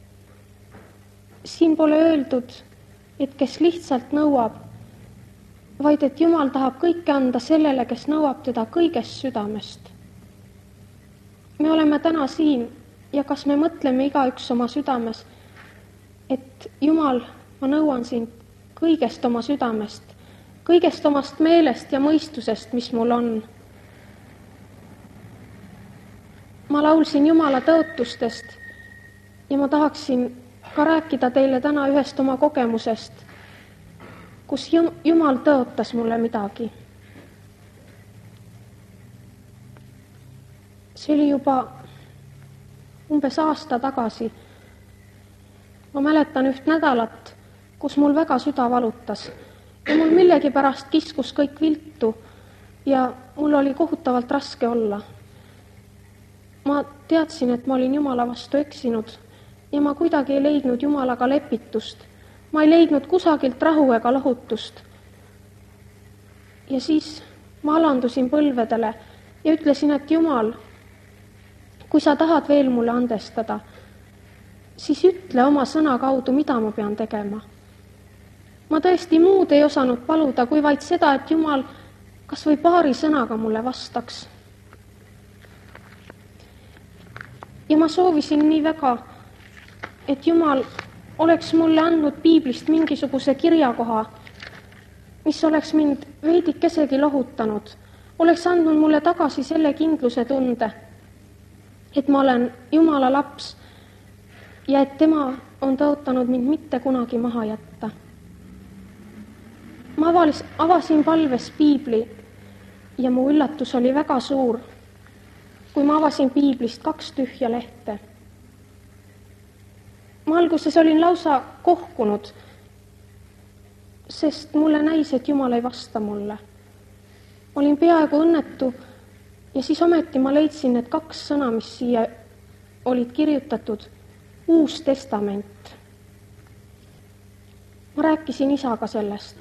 Siin pole öeldud, et kes lihtsalt nõuab, vaid et Jumal tahab kõike anda sellele, kes nõuab teda kõigest südamest. Me oleme täna siin ja kas me mõtleme igaüks oma südames, et Jumal, ma nõuan sind kõigest oma südamest, kõigest omast meelest ja mõistusest, mis mul on. Ma laulsin Jumala tõotustest ja ma tahaksin ka rääkida teile täna ühest oma kogemusest, kus Jumal tõotas mulle midagi. See oli juba umbes aasta tagasi. Ma mäletan üht nädalat, kus mul väga süda valutas ja mul millegipärast kiskus kõik viltu ja mul oli kohutavalt raske olla. Ma teadsin, et ma olin Jumala vastu eksinud ja ma kuidagi ei leidnud Jumalaga lepitust. Ma ei leidnud kusagilt rahu ega lohutust. Ja siis ma alandusin põlvedele ja ütlesin, et Jumal, kui sa tahad veel mulle andestada, siis ütle oma sõna kaudu, mida ma pean tegema. Ma tõesti muud ei osanud paluda, kui vaid seda, et Jumal kas või paari sõnaga mulle vastaks. Ja ma soovisin nii väga, et Jumal oleks mulle andnud piiblist mingisuguse kirjakoha, mis oleks mind veidikesegi lohutanud, oleks andnud mulle tagasi selle kindluse tunde, et ma olen Jumala laps ja et tema on tõotanud mind mitte kunagi maha jätta. Ma avasin palves piibli ja mu üllatus oli väga suur. kui ma avasin piiblist 2 tühja lehte. Ma alguses olin lausa kohkunud, sest mulle näis, et Jumal ei vasta mulle. Olin peaaegu õnnetu ja siis ometi ma leidsin need 2 sõna, mis siia olid kirjutatud, Uus Testament. Ma rääkisin isaga sellest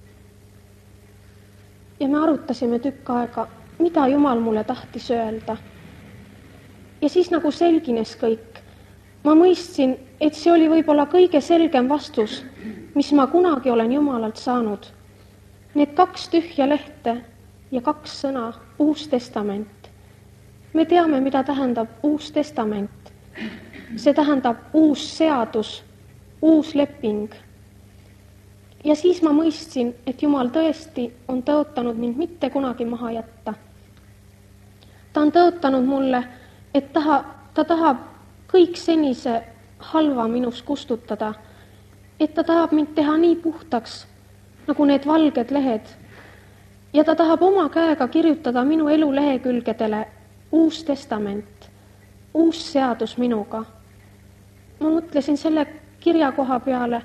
ja me arutasime tükk aega, mida Jumal mulle tahtis öelda. Ja siis nagu selgines kõik, ma mõistsin, et see oli võib-olla kõige selgem vastus, mis ma kunagi olen Jumalalt saanud. Need 2 tühja lehte ja 2 sõna, Uus Testament. Me teame, mida tähendab Uus Testament. See tähendab uus seadus, uus leping. Ja siis ma mõistsin, et Jumal tõesti on tõotanud mind mitte kunagi maha jätta. Ta on tõotanud mulle, et ta tahab kõik senise halva minus kustutada, et ta tahab mind teha nii puhtaks, nagu need valged lehed. Ja ta tahab oma käega kirjutada minu elu lehekülgedele Uus Testament, uus seadus minuga. Ma mõtlesin selle kirjakoha peale,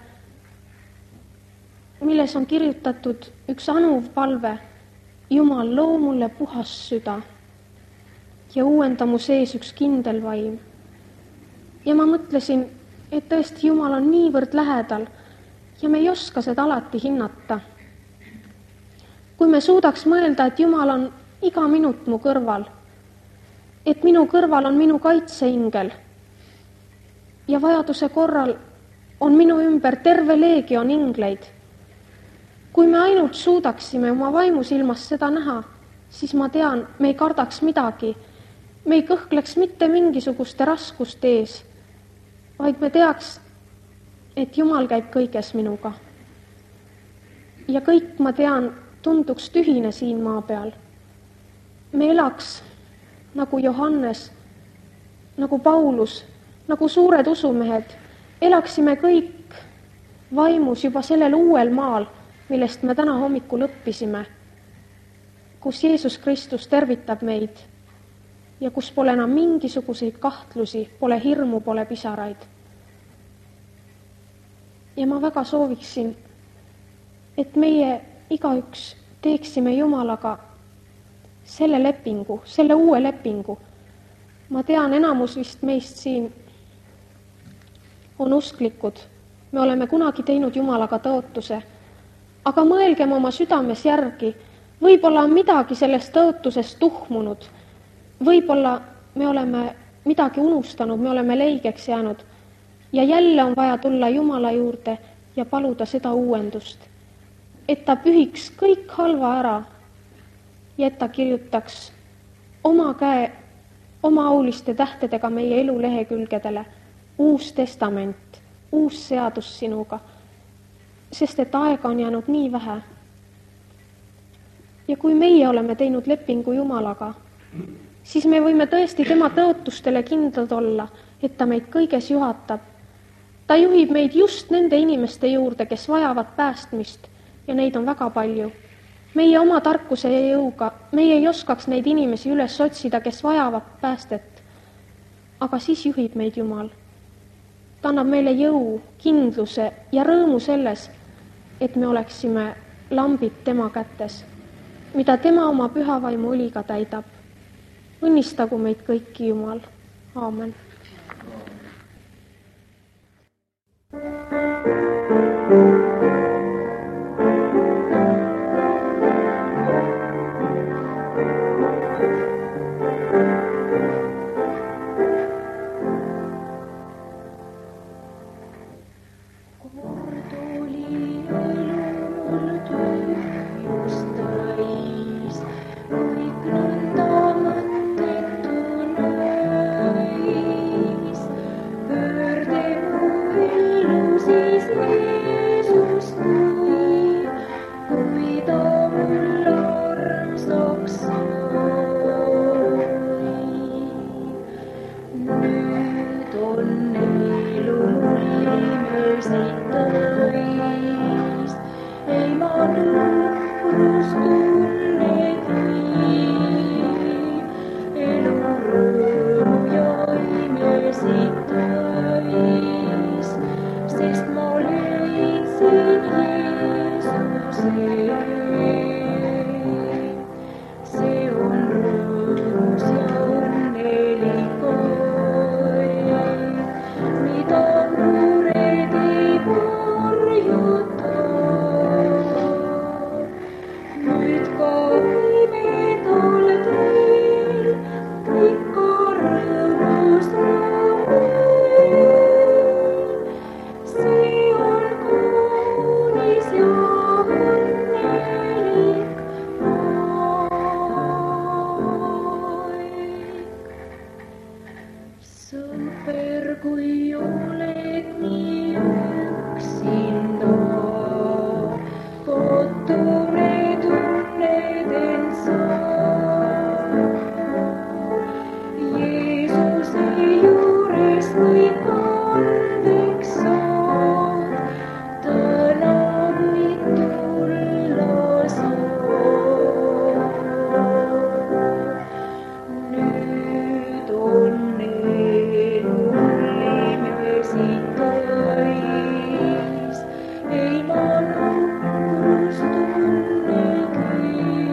milles on kirjutatud üks anuv palve, Jumal, loo mulle puhas süda ja uuenda mu sees üks kindel vaim. Ja ma mõtlesin, et tõesti Jumal on niivõrd lähedal ja me ei oska seda alati hinnata. Kui me suudaks mõelda, et Jumal on iga minut mu kõrval, et minu kõrval on minu kaitseingel ja vajaduse korral on minu ümber terve leegion ingleid. Kui me ainult suudaksime oma vaimusilmas seda näha, siis ma tean, me ei kardaks midagi, me ei kõhkleks mitte mingisuguste raskuste ees, vaid me teaks, et Jumal käib kõiges minuga. Ja kõik, ma tean, tunduks tühine siin maa peal. Me elaks nagu Johannes, nagu Paulus, nagu suured usumehed, elaksime kõik vaimus juba sellel uuel maal, millest me täna hommikul õppisime, kus Jeesus Kristus tervitab meid ja kus pole enam mingisuguseid kahtlusi, pole hirmu, pole pisaraid. Ja ma väga sooviksin, et meie igaüks teeksime Jumalaga selle lepingu, selle uue lepingu. Ma tean, enamus vist meist siin on usklikud. Me oleme kunagi teinud Jumalaga tõotuse, aga mõelgem oma südames järgi. Võib-olla on midagi sellest tõotusest tuhmunud. Võib-olla me oleme midagi unustanud, me oleme leigeks jäänud ja jälle on vaja tulla Jumala juurde ja paluda seda uuendust, et ta pühiks kõik halva ära ja et ta kirjutaks oma käe, oma auliste tähtedega meie elu lehekülgedele Uus Testament, uus seadus sinuga, sest et aega on jäänud nii vähe. Ja kui meie oleme teinud lepingu Jumalaga, siis me võime tõesti tema tõotustele kindlad olla, et ta meid kõiges juhatab. Ta juhib meid just nende inimeste juurde, kes vajavad päästmist ja neid on väga palju. Meie oma tarkuse ja jõuga, meie ei oskaks neid inimesi üles otsida, kes vajavad päästet. Aga siis juhib meid Jumal. Ta annab meile jõu, kindluse ja rõõmu selles, et me oleksime lambid tema kätes, mida tema oma püha vaimu õliga täidab. Õnnistagu meid kõiki Jumal. Aamen.
Pöörde mu ellu siis Jeesus. kui oled nii üksinda, kotune tunned end sa. Jeesuse juures võib andeks saad, täna võid tulla saad. Nüüd on elu imesi täis, ei ma nukrust tunnegi,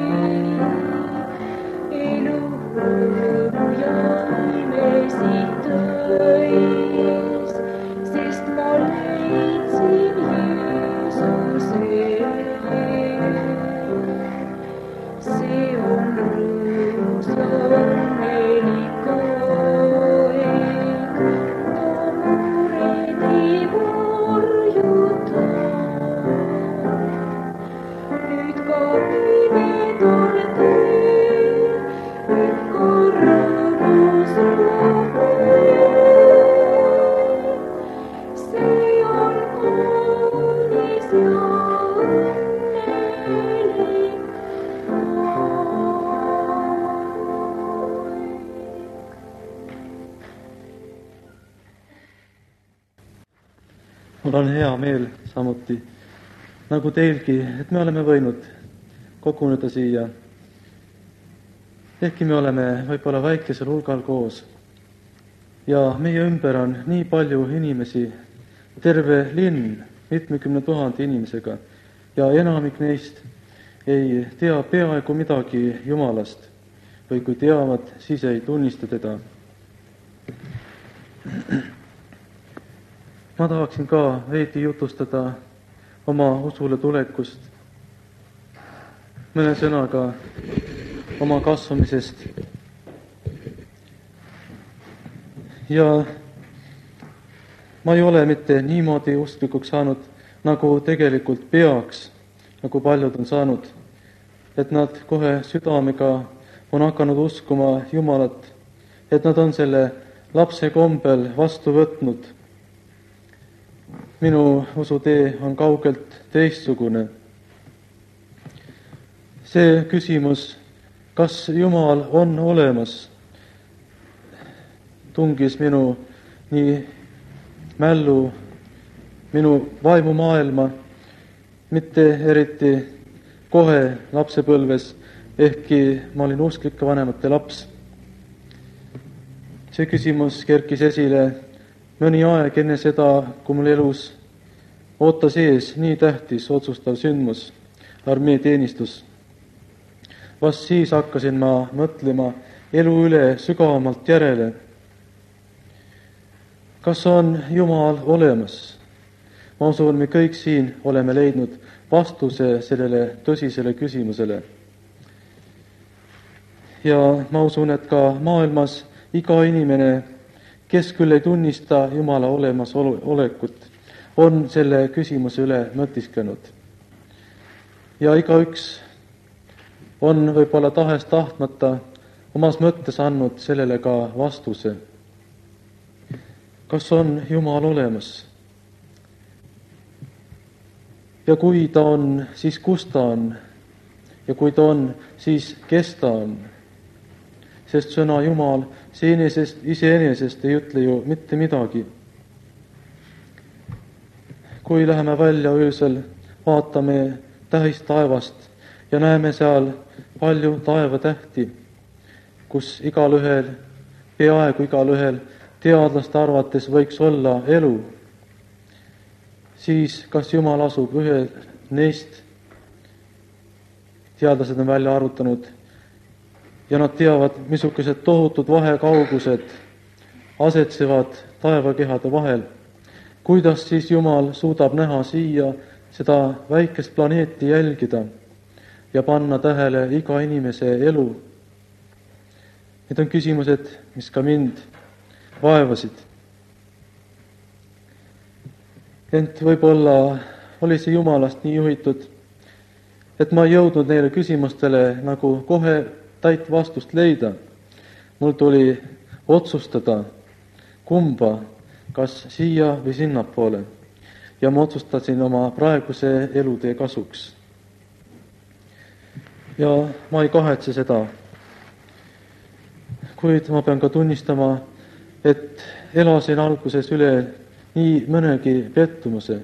elu rõõmu ja imesi täis, sest ma leidsin Jeesuse. See on rõõmus õnnelik aeg, ma mured ei varjuta. Nüüd ka pimedal teel võib ka rõõmus olla. See on kaunis ja õnnelik.
Mul on hea meel samuti, nagu teilgi, et me oleme võinud koguneda siia. Ehkki me oleme võib-olla väikesel hulgal koos ja meie ümber on nii palju inimesi, terve linn, 70 000 inimesega ja enamik neist ei tea peaaegu midagi Jumalast või kui teavad, siis ei tunnista teda. Ma tahaksin ka veidi jutustada oma usule tulekust, mõne sõnaga oma kasvamisest. Ja ma ei ole mitte niimoodi usklikuks saanud, nagu tegelikult peaks, nagu paljud on saanud, et nad kohe südamega on hakanud uskuma Jumalat, et nad on selle lapse kombel vastu võtnud. Minu usutee on kaugelt teistsugune. See küsimus, kas Jumal on olemas, tungis minu nii mällu, minu vaimumaailma, mitte eriti kohe lapsepõlves, ehkki ma olin usklike vanemate laps. See küsimus kerkis esile mõni aeg enne seda, kui mul elus ootas ees nii tähtis otsustav sündmus, armeeteenistus. Vast siis hakkasin ma mõtlema elu üle sügavamalt järele. Kas on Jumal olemas? Ma usun, me kõik siin oleme leidnud vastuse sellele tõsisele küsimusele. Ja ma usun, et ka maailmas iga inimene, kes küll ei tunnista Jumala olemasolekut, on selle küsimuse üle mõtisklenud. Ja igaüks on võib-olla tahes-tahtmata omas mõttes andnud sellele ka vastuse. Kas on Jumal olemas? Ja kui ta on, siis kus ta on? Ja kui ta on, siis kes ta on? Sest sõna Jumal iseenesest ei ütle ju mitte midagi. Kui läheme välja öösel, vaatame tähist taevast ja näeme seal palju taevatähti, kus igalühel, peaaegu igalühel teadlaste arvates võiks olla elu, siis kas Jumal asub ühel neist? Teadlased on välja arvutanud ja nad teavad, missugused tohutud vahekaugused asetsevad taevakehade vahel. Kuidas siis Jumal suudab näha siia seda väikest planeeti jälgida ja panna tähele iga inimese elu? Need on küsimused, mis ka mind vaevasid. Ent võib-olla oli see Jumalast nii juhitud, et ma ei jõudnud neile küsimustele nagu kohe täit vastust leida. Mul tuli otsustada, kumba kas siia või sinnapoole ja ma otsustasin oma praeguse elutee kasuks. Ja ma ei kahetse seda, kuid ma pean ka tunnistama, et elasin alguses üle nii mõnegi pettumuse.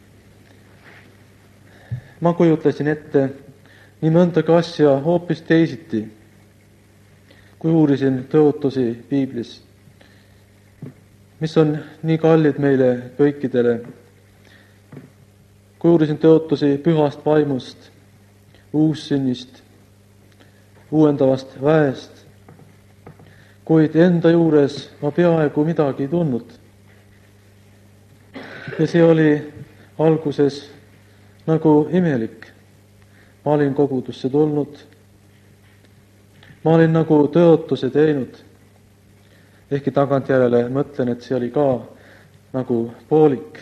Ma kujutlesin ette nii mõndagi asja hoopis teisiti, kui uurisin tõotusi piiblis, mis on nii kallid meile kõikidele. Kui uurisin tõotusi pühast vaimust, uussünnist, uuendavast väest, kuid enda juures ma peaaegu midagi ei tundnud. Ja see oli alguses nagu imelik. Ma olin kogudusse tulnud, ma olin nagu tõotuse teinud, ehkki tagantjärele mõtlen, et see oli ka nagu poolik.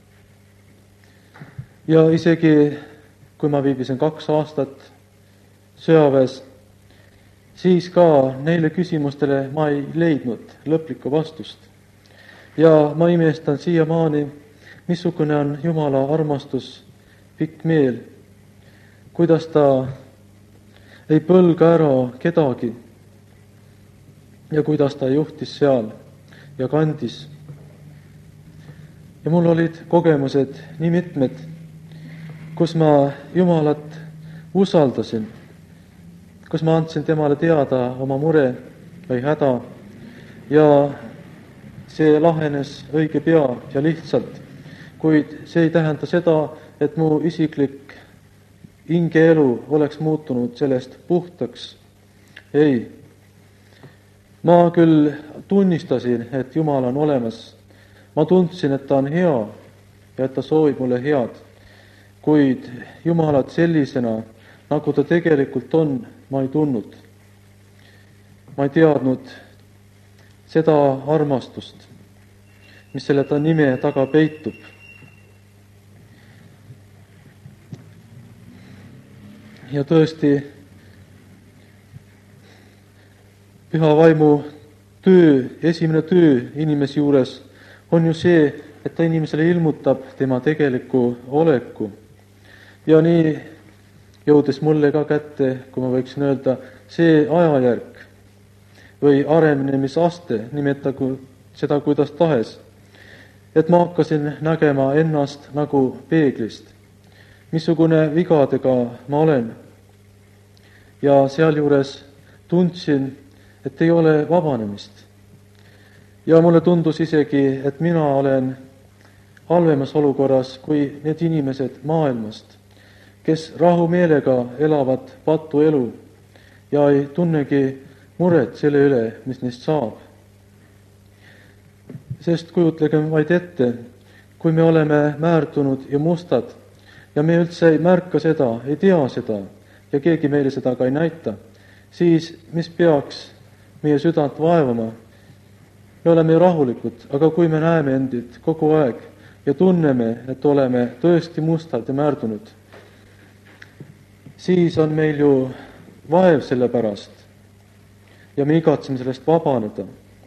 Ja isegi kui ma viibisin 2 aastat sõjaväes, siis ka neile küsimustele ma ei leidnud lõplikku vastust. Ja ma imestan siiamaani, missugune on Jumala armastus, pikk meel, kuidas ta ei põlga ära kedagi ja kuidas ta juhtis seal ja kandis. Ja mul olid kogemused nii mitmed, kus ma Jumalat usaldasin, kus ma andsin temale teada oma mure või häda ja see lahenes õige pea ja lihtsalt, kuid see ei tähenda seda, et mu isiklik hingeelu oleks muutunud sellest puhtaks. Ei. Ma küll tunnistasin, et Jumal on olemas. Ma tundsin, et ta on hea ja et ta soovib mulle head. Kuid Jumalat sellisena, nagu ta tegelikult on, ma ei tundnud. Ma ei teadnud seda armastust, mis selle ta nime taga peitub. Ja tõesti, püha vaimu töö, esimene töö inimese juures on ju see, et ta inimesele ilmutab tema tegeliku oleku. Ja nii jõudes mulle ka kätte, kui ma võiksin öelda, see ajajärk või arenemisaste, nimetagu seda kuidas tahes, et ma hakkasin nägema ennast nagu peeglist, missugune vigadega ma olen. Ja sealjuures tundsin, et ei ole vabanemist. Ja mulle tundus isegi, et mina olen halvemas olukorras kui need inimesed maailmast, kes rahumeelega elavad patu elu ja ei tunnegi muret selle üle, mis neist saab. Sest kujutlegem vaid ette, kui me oleme määrdunud ja mustad ja me üldse ei märka seda, ei tea seda ja keegi meile seda ka ei näita, siis mis peaks meie südant vaevama? Me oleme ju rahulikud, aga kui me näeme endid kogu aeg ja tunneme, et oleme tõesti mustad ja määrdunud, siis on meil ju vaev selle pärast ja me igatseme sellest vabaneda.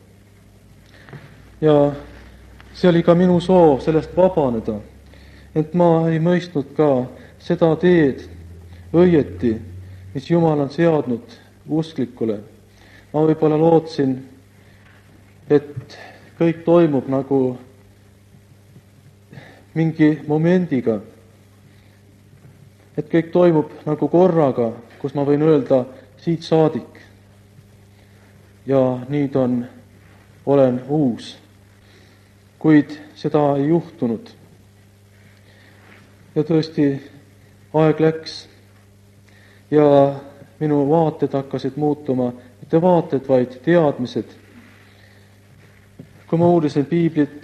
Ja see oli ka minu soov sellest vabaneda, ent ma ei mõistnud ka seda teed õieti, mis Jumal on seadnud usklikule. Ma võib-olla lootsin, et kõik toimub nagu mingi momendiga, et kõik toimub nagu korraga, kus ma võin öelda siit saadik. Ja nüüd olen uus, kuid seda ei juhtunud. Ja tõesti, aeg läks ja minu vaated hakkasid muutuma, mitte vaated, vaid teadmised. Kui ma uurisin piiblit,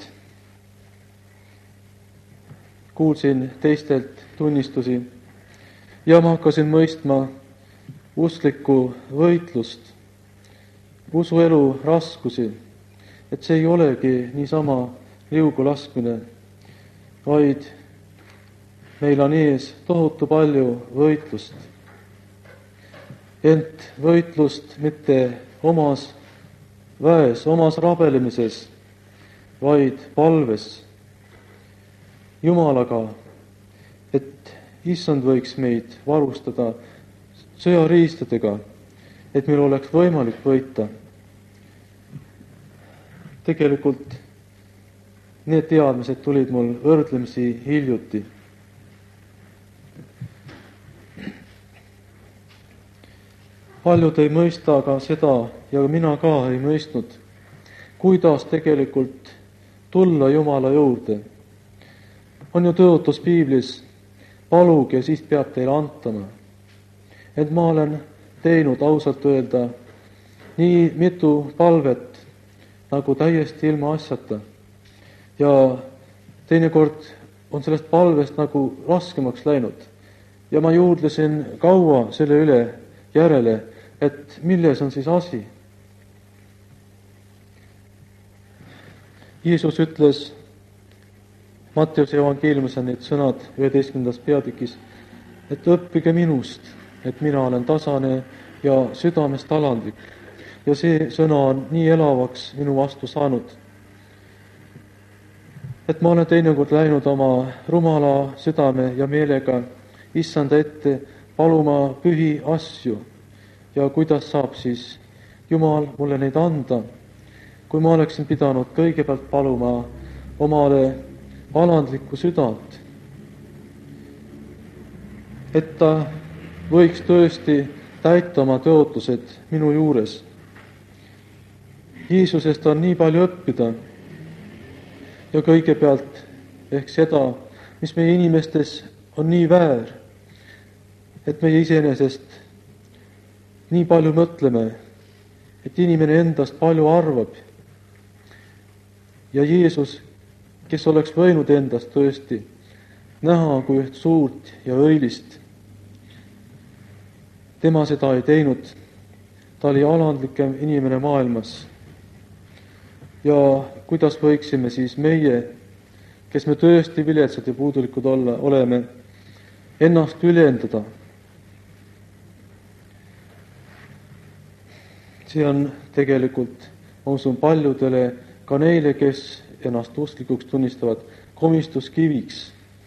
kuulsin teistelt tunnistusi ja ma hakkasin mõistma usklikku võitlust, usuelu raskusi, et see ei olegi niisama liugu laskmine, vaid meil on ees tohutu palju võitlust. Ent võitlust mitte omas väes, omas rabelemises, vaid palves Jumalaga, et Issand võiks meid varustada sõjariistadega, et meil oleks võimalik võita. Tegelikult need teadmised tulid mul võrdlemisi hiljuti. Paljud ei mõista ka seda ja mina ka ei mõistnud, kuidas tegelikult tulla Jumala juurde. On ju tõotus Piiblis, paluge, siis peab teile antama. Et ma olen teinud ausalt öelda nii mitu palvet nagu täiesti ilma asjata. Ja teinekord on sellest palvest nagu raskemaks läinud. Ja ma juurdlesin kaua selle üle järele, et milles on siis asi. Jeesus ütles Matteuse evangeeliumis on need sõnad 11. peatükis, et õppige minust, et mina olen tasane ja südamest alandlik. Ja see sõna on nii elavaks minu vastu saanud, et ma olen teinekord läinud oma rumala südame ja meelega Issanda ette paluma pühi asju. Ja kuidas saab siis Jumal mulle neid anda, kui ma oleksin pidanud kõigepealt paluma omale alandlikku südant, et ta võiks tõesti täita oma tõotused minu juures. Jeesusest on nii palju õppida ja kõigepealt ehk seda, mis meie inimestes on nii väär, et meie iseenesest nii palju mõtleme, et inimene endast palju arvab ja Jeesus, kes oleks võinud endast tõesti näha kui üht suurt ja õilist. Tema seda ei teinud. Ta oli alandlikem inimene maailmas. Ja kuidas võiksime siis meie, kes me tõesti viletsad ja puudulikud oleme, ennast ülendada? See on tegelikult, ma usun paljudele, ka neile, kes ennast usklikuks tunnistavad, komistuskiviks.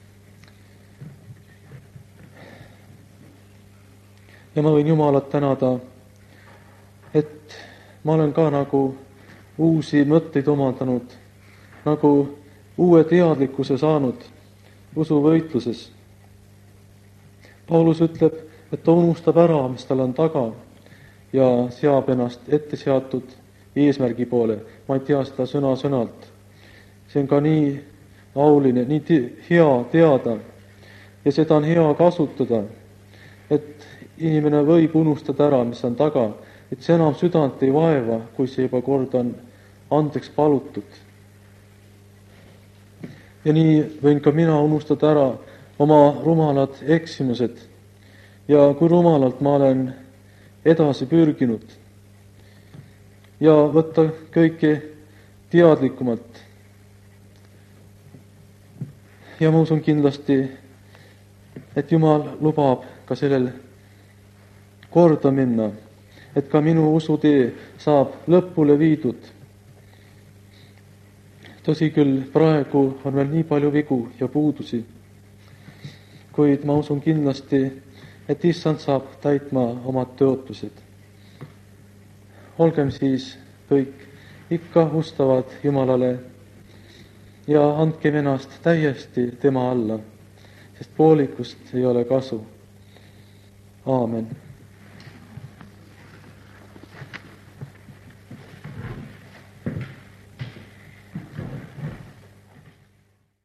Ja ma võin Jumalat tänada, et ma olen ka nagu uusi mõtteid omandanud, nagu uue teadlikkuse saanud usuvõitluses. Paulus ütleb, et ta unustab ära, mis tal on taga ja seab ennast ette seatud eesmärgi poole. Ma ei tea seda sõna-sõnalt. See on ka nii auline, nii hea teada ja seda on hea kasutada, et inimene võib unustada ära, mis on taga, et see enam südant ei vaeva, kui see juba kord on andeks palutud. Ja nii võin ka mina unustada ära oma rumalad eksimused ja kui rumalalt ma olen edasi pürginud ja võtta kõike teadlikumalt. Ja ma usun kindlasti, et Jumal lubab ka sellel korda minna, et ka minu usutee saab lõpule viidud. Tõsi küll, praegu on veel nii palju vigu ja puudusi, kuid ma usun kindlasti, et Issand saab täitma omad tõotused. Olgem siis kõik ikka ustavad Jumalale ja andkem ennast täiesti tema alla, sest poolikust ei ole kasu. Aamen.